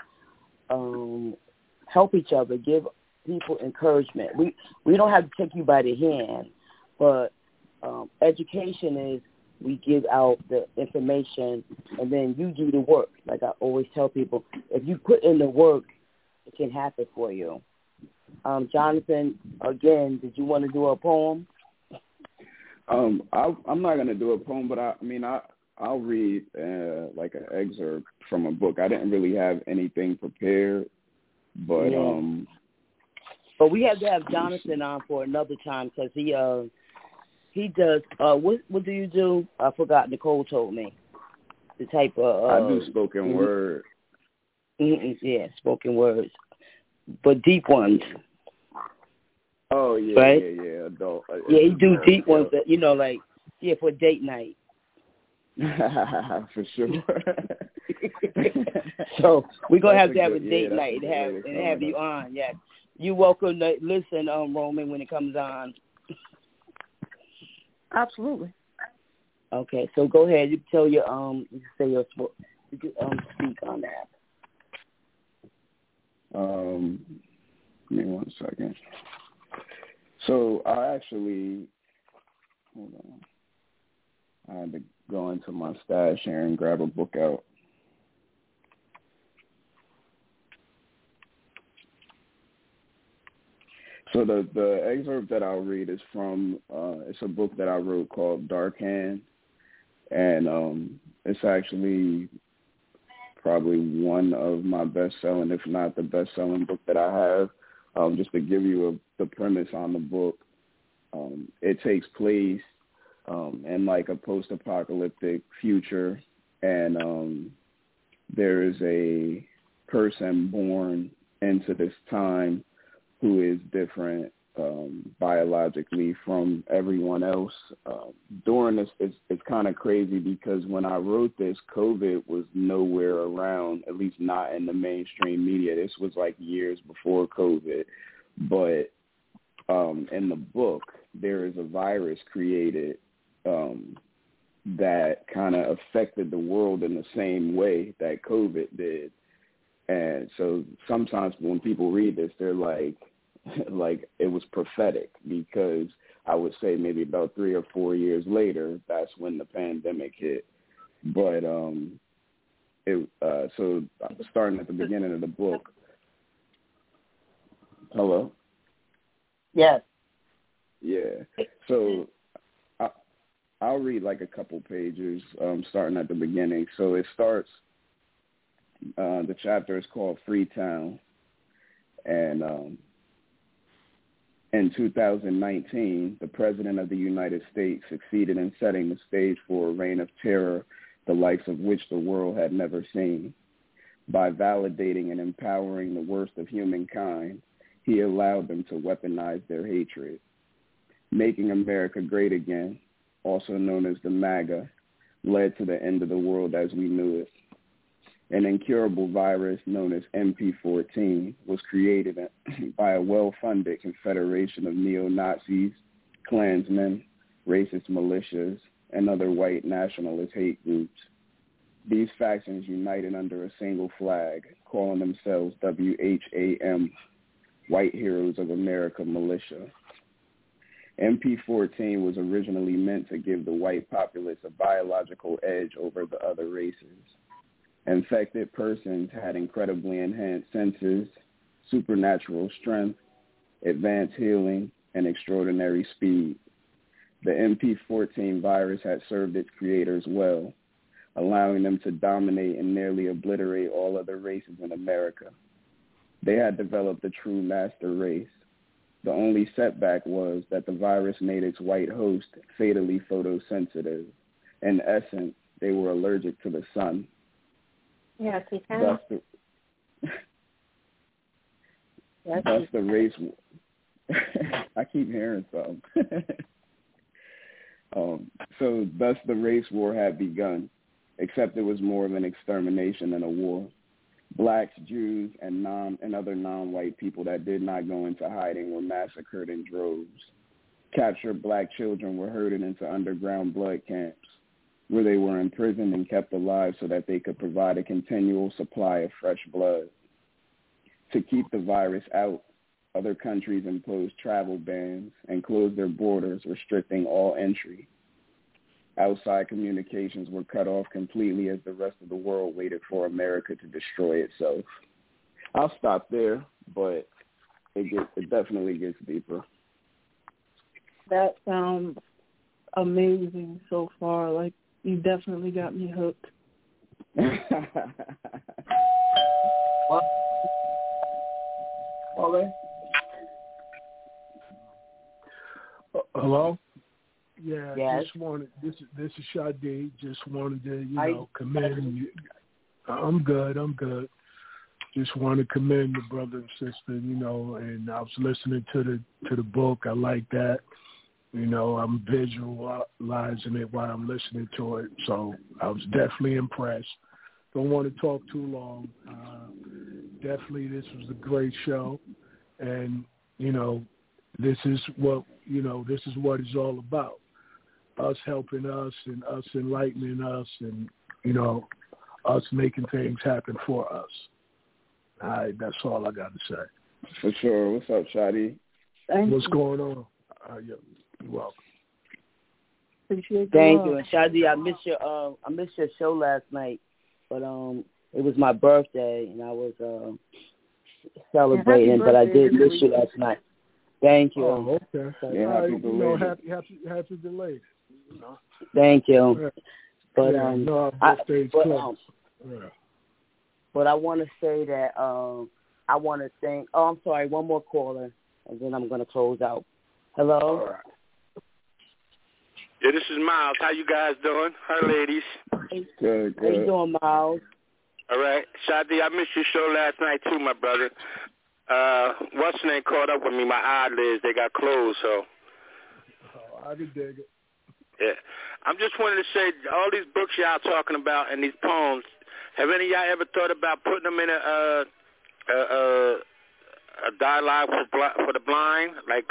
C: help each other, give people encouragement. We don't have to take you by the hand, but education is we give out the information and then you do the work. Like I always tell people, if you put in the work, it can happen for you. Jonathan, again, did you want to do a poem?
E: I'm not going to do a poem, but I'll read like an excerpt from a book. I didn't really have anything prepared, but
C: But we have to have Jonathan on for another time, because he does. What do you do? I forgot. Nicole told me the type of.
E: I do spoken word.
C: Yeah, spoken words, but deep ones.
E: Oh yeah,
C: right?
E: yeah, adult.
C: Yeah, he do deep ones that like for date night.
E: For sure.
C: So we're gonna have to have a
E: good,
C: date night and have you on. Yeah, you welcome to listen, Roman, when it comes on.
D: Absolutely.
C: Okay, so go ahead. You can tell you can say your you can speak on that.
E: Give me 1 second. So I actually, hold on. I had to go into my stash here and grab a book out. So the excerpt that I'll read is from, it's a book that I wrote called Dark Hand. And it's actually probably one of my best-selling, if not the best-selling book that I have. Just to give you the premise on the book, it takes place in like a post-apocalyptic future, and there is a person born into this time who is different biologically from everyone else. During this, it's kind of crazy because when I wrote this, COVID was nowhere around, at least not in the mainstream media. This was like years before COVID. But in the book, there is a virus created that kind of affected the world in the same way that COVID did. And so sometimes when people read this, they're like it was prophetic, because I would say maybe about 3 or 4 years later, that's when the pandemic hit. But so starting at the beginning of the book. Hello?
C: Yes.
E: Yeah. So I'll read like a couple pages starting at the beginning. So it starts, the chapter is called Freetown. And in 2019, the President of the United States succeeded in setting the stage for a reign of terror, the likes of which the world had never seen. By validating and empowering the worst of humankind, he allowed them to weaponize their hatred. Making America great again, also known as the MAGA, led to the end of the world as we knew it. An incurable virus known as MP14 was created by a well-funded confederation of neo-Nazis, Klansmen, racist militias, and other white nationalist hate groups. These factions united under a single flag, calling themselves WHAM, White Heroes of America Militia. MP14 was originally meant to give the white populace a biological edge over the other races. Infected persons had incredibly enhanced senses, supernatural strength, advanced healing, and extraordinary speed. The MP14 virus had served its creators well, allowing them to dominate and nearly obliterate all other races in America. They had developed a true master race. The only setback was that the virus made its white host fatally photosensitive. In essence, they were allergic to the sun.
G: Yes, we can.
E: Thus the race. I keep hearing something. So thus the race war had begun, except it was more of an extermination than a war. Blacks, Jews, and other non-white people that did not go into hiding were massacred in droves. Captured black children were herded into underground blood camps, where they were imprisoned and kept alive so that they could provide a continual supply of fresh blood. To keep the virus out, other countries imposed travel bans and closed their borders, restricting all entry. Outside communications were cut off completely as the rest of the world waited for America to destroy itself. I'll stop there, but it definitely gets deeper.
D: That sounds amazing so far. Like, you definitely got me hooked.
H: Hello? Yeah,
C: yes.
H: Just wanted, this is Shadi. Just wanted to, commend you. I'm good. Just want to commend the brother and sister, and I was listening to the book. I like that. I'm visualizing it while I'm listening to it. So I was definitely impressed. Don't want to talk too long. Definitely this was a great show. And, this is what it's all about. Us helping us and us enlightening us and, us making things happen for us. All right, that's all I got to say.
E: For sure. What's up, Shadi?
H: What's going on? You're welcome.
D: Appreciate
C: Thank you. And Shadi, I missed your show last night, but it was my birthday and I was celebrating, but I did miss you last night. Thank you.
H: Oh, okay.
E: Yeah,
H: happy belated.
C: Thank you.
H: Yeah.
C: But but I want to say that I want to thank. Oh, I'm sorry. One more caller, and then I'm going to close out. Hello.
I: All right. Yeah, this is Miles. How you guys doing? Hi, ladies.
E: Good.
C: How you doing, Miles?
I: All right. Shadi, I missed your show last night too, my brother. what's the name caught up with me? My eyelids, they got closed, so.
H: Oh, I can dig it.
I: Yeah. I'm just wanting to say, all these books y'all talking about and these poems, have any of y'all ever thought about putting them in a dialogue for the blind, like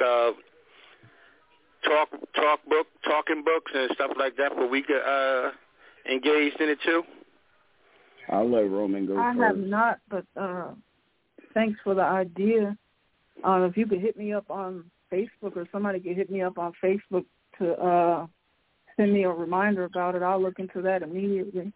I: talking books and stuff like that, where we could engage in it too?
E: I'll let Roman go first.
D: I have not, but thanks for the idea. If you could hit me up on Facebook, or somebody could hit me up on Facebook to send me a reminder about it, I'll look into that immediately.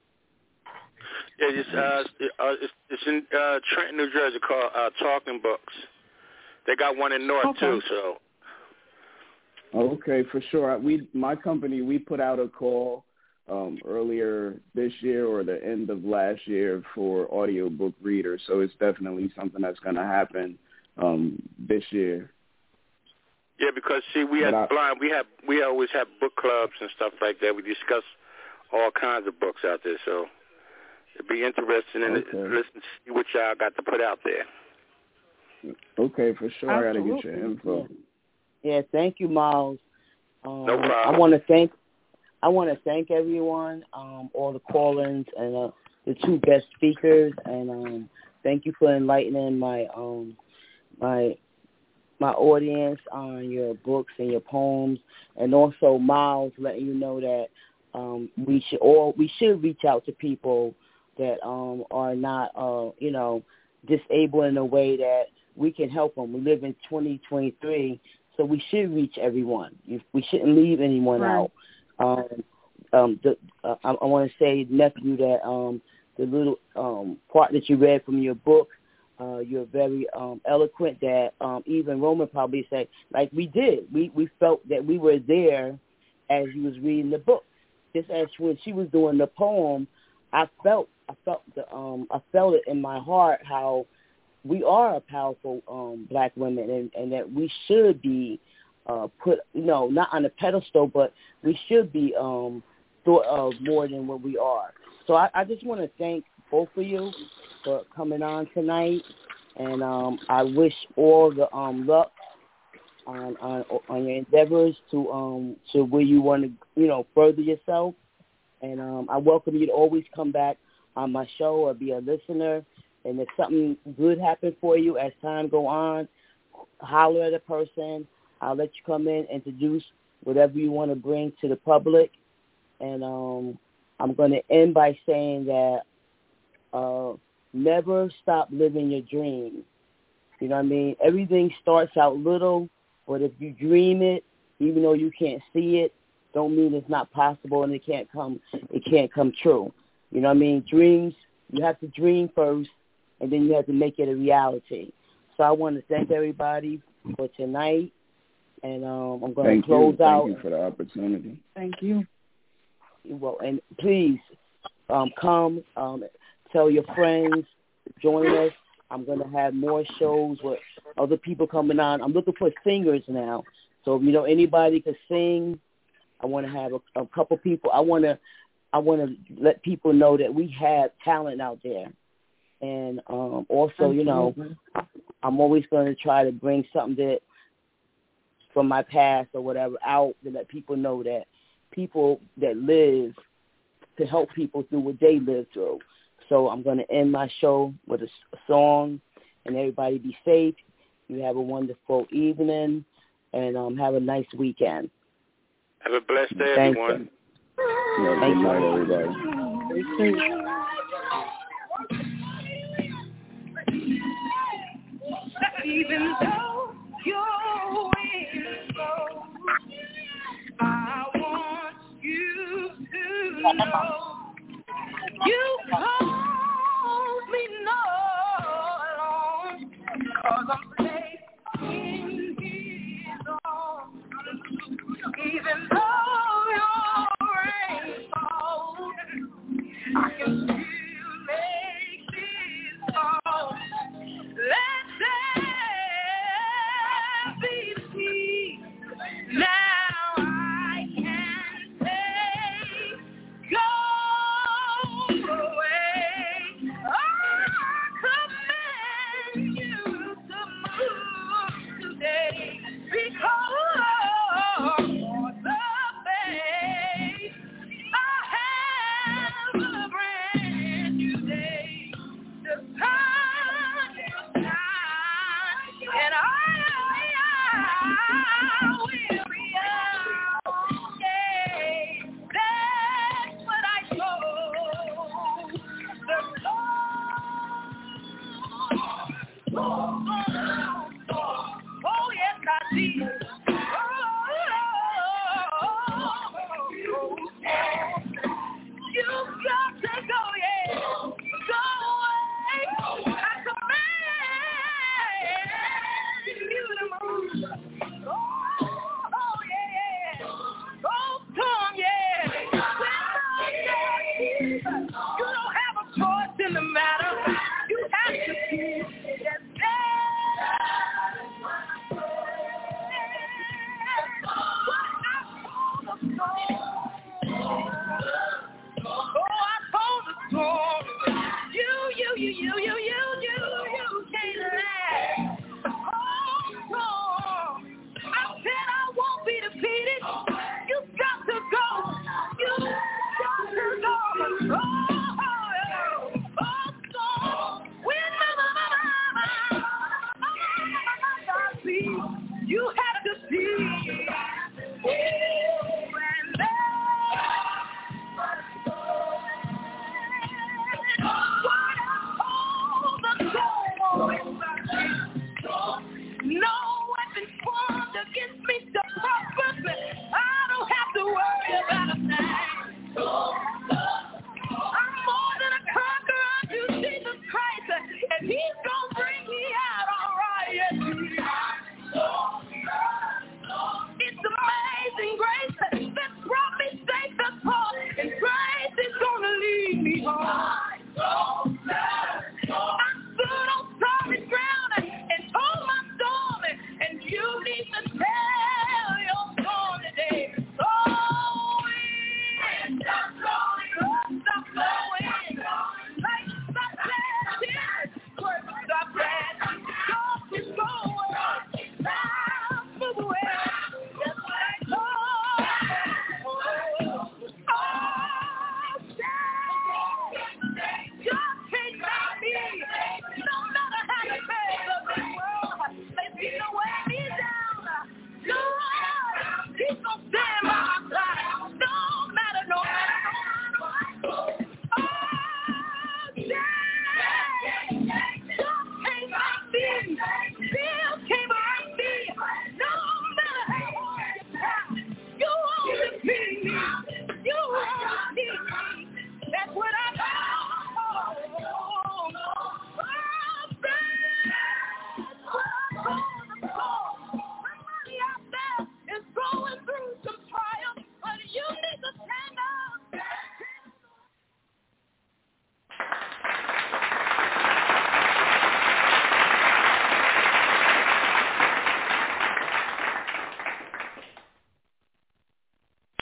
I: Yeah, it's in Trenton, New Jersey, called Talking Books. They got one in North too, so.
E: Okay, for sure. My company, we put out a call earlier this year or the end of last year for audiobook readers, so it's definitely something that's going to happen this year.
I: Yeah, because see, we always have book clubs and stuff like that. We discuss all kinds of books out there, so it'd be interesting to listen to see what y'all got to put out there.
E: Okay, for sure. I got to get your info.
C: Yeah, thank you, Miles.
I: No problem.
C: I want to thank everyone, all the call-ins and the two guest speakers, and thank you for enlightening my audience on your books and your poems, and also Miles letting you know that we should reach out to people that are not disabled in a way that we can help them. We live in 2023, so we should reach everyone. We shouldn't leave anyone out. I want to say, nephew, that the little part that you read from your book, you're very eloquent, that even Roman probably said, like we did. We felt that we were there as you was reading the book. Just as when she was doing the poem, I felt it in my heart how we are a powerful black women, and that we should be put, not on a pedestal, but we should be thought of more than what we are. So I just want to thank both of you for coming on tonight, and I wish all the luck on your endeavors to where you want to further yourself, and I welcome you to always come back on my show or be a listener. And if something good happens for you as time go on, holler at a person. I'll let you come in, introduce whatever you want to bring to the public. And I'm going to end by saying that never stop living your dream. You know what I mean? Everything starts out little, but if you dream it, even though you can't see it, don't mean it's not possible and it can't come true. You know what I mean? Dreams, you have to dream first, and then you have to make it a reality. So I want to thank everybody for tonight, and I'm going to close out.
E: Thank you for the opportunity.
D: Thank you.
C: Well, and please come, tell your friends, join us. I'm going to have more shows with other people coming on. I'm looking for singers now. So if anybody can sing, I want to have a couple people. I want to let people know that we have talent out there. And also, I'm always going to try to bring something that from my past or whatever out to let people know that people that live to help people through what they live through. So I'm going to end my show with a song, and everybody be safe. You have a wonderful evening, and have a nice weekend.
I: Have a blessed day, everyone.
E: Good night, everybody.
B: Even though you're in love, I want you to know you cause me no alarm, 'cause I'm safe in his arms. Even though your rain falls, I can still make this call. Let there be peace. Now I can take go away. I command you Oh, yes, I see.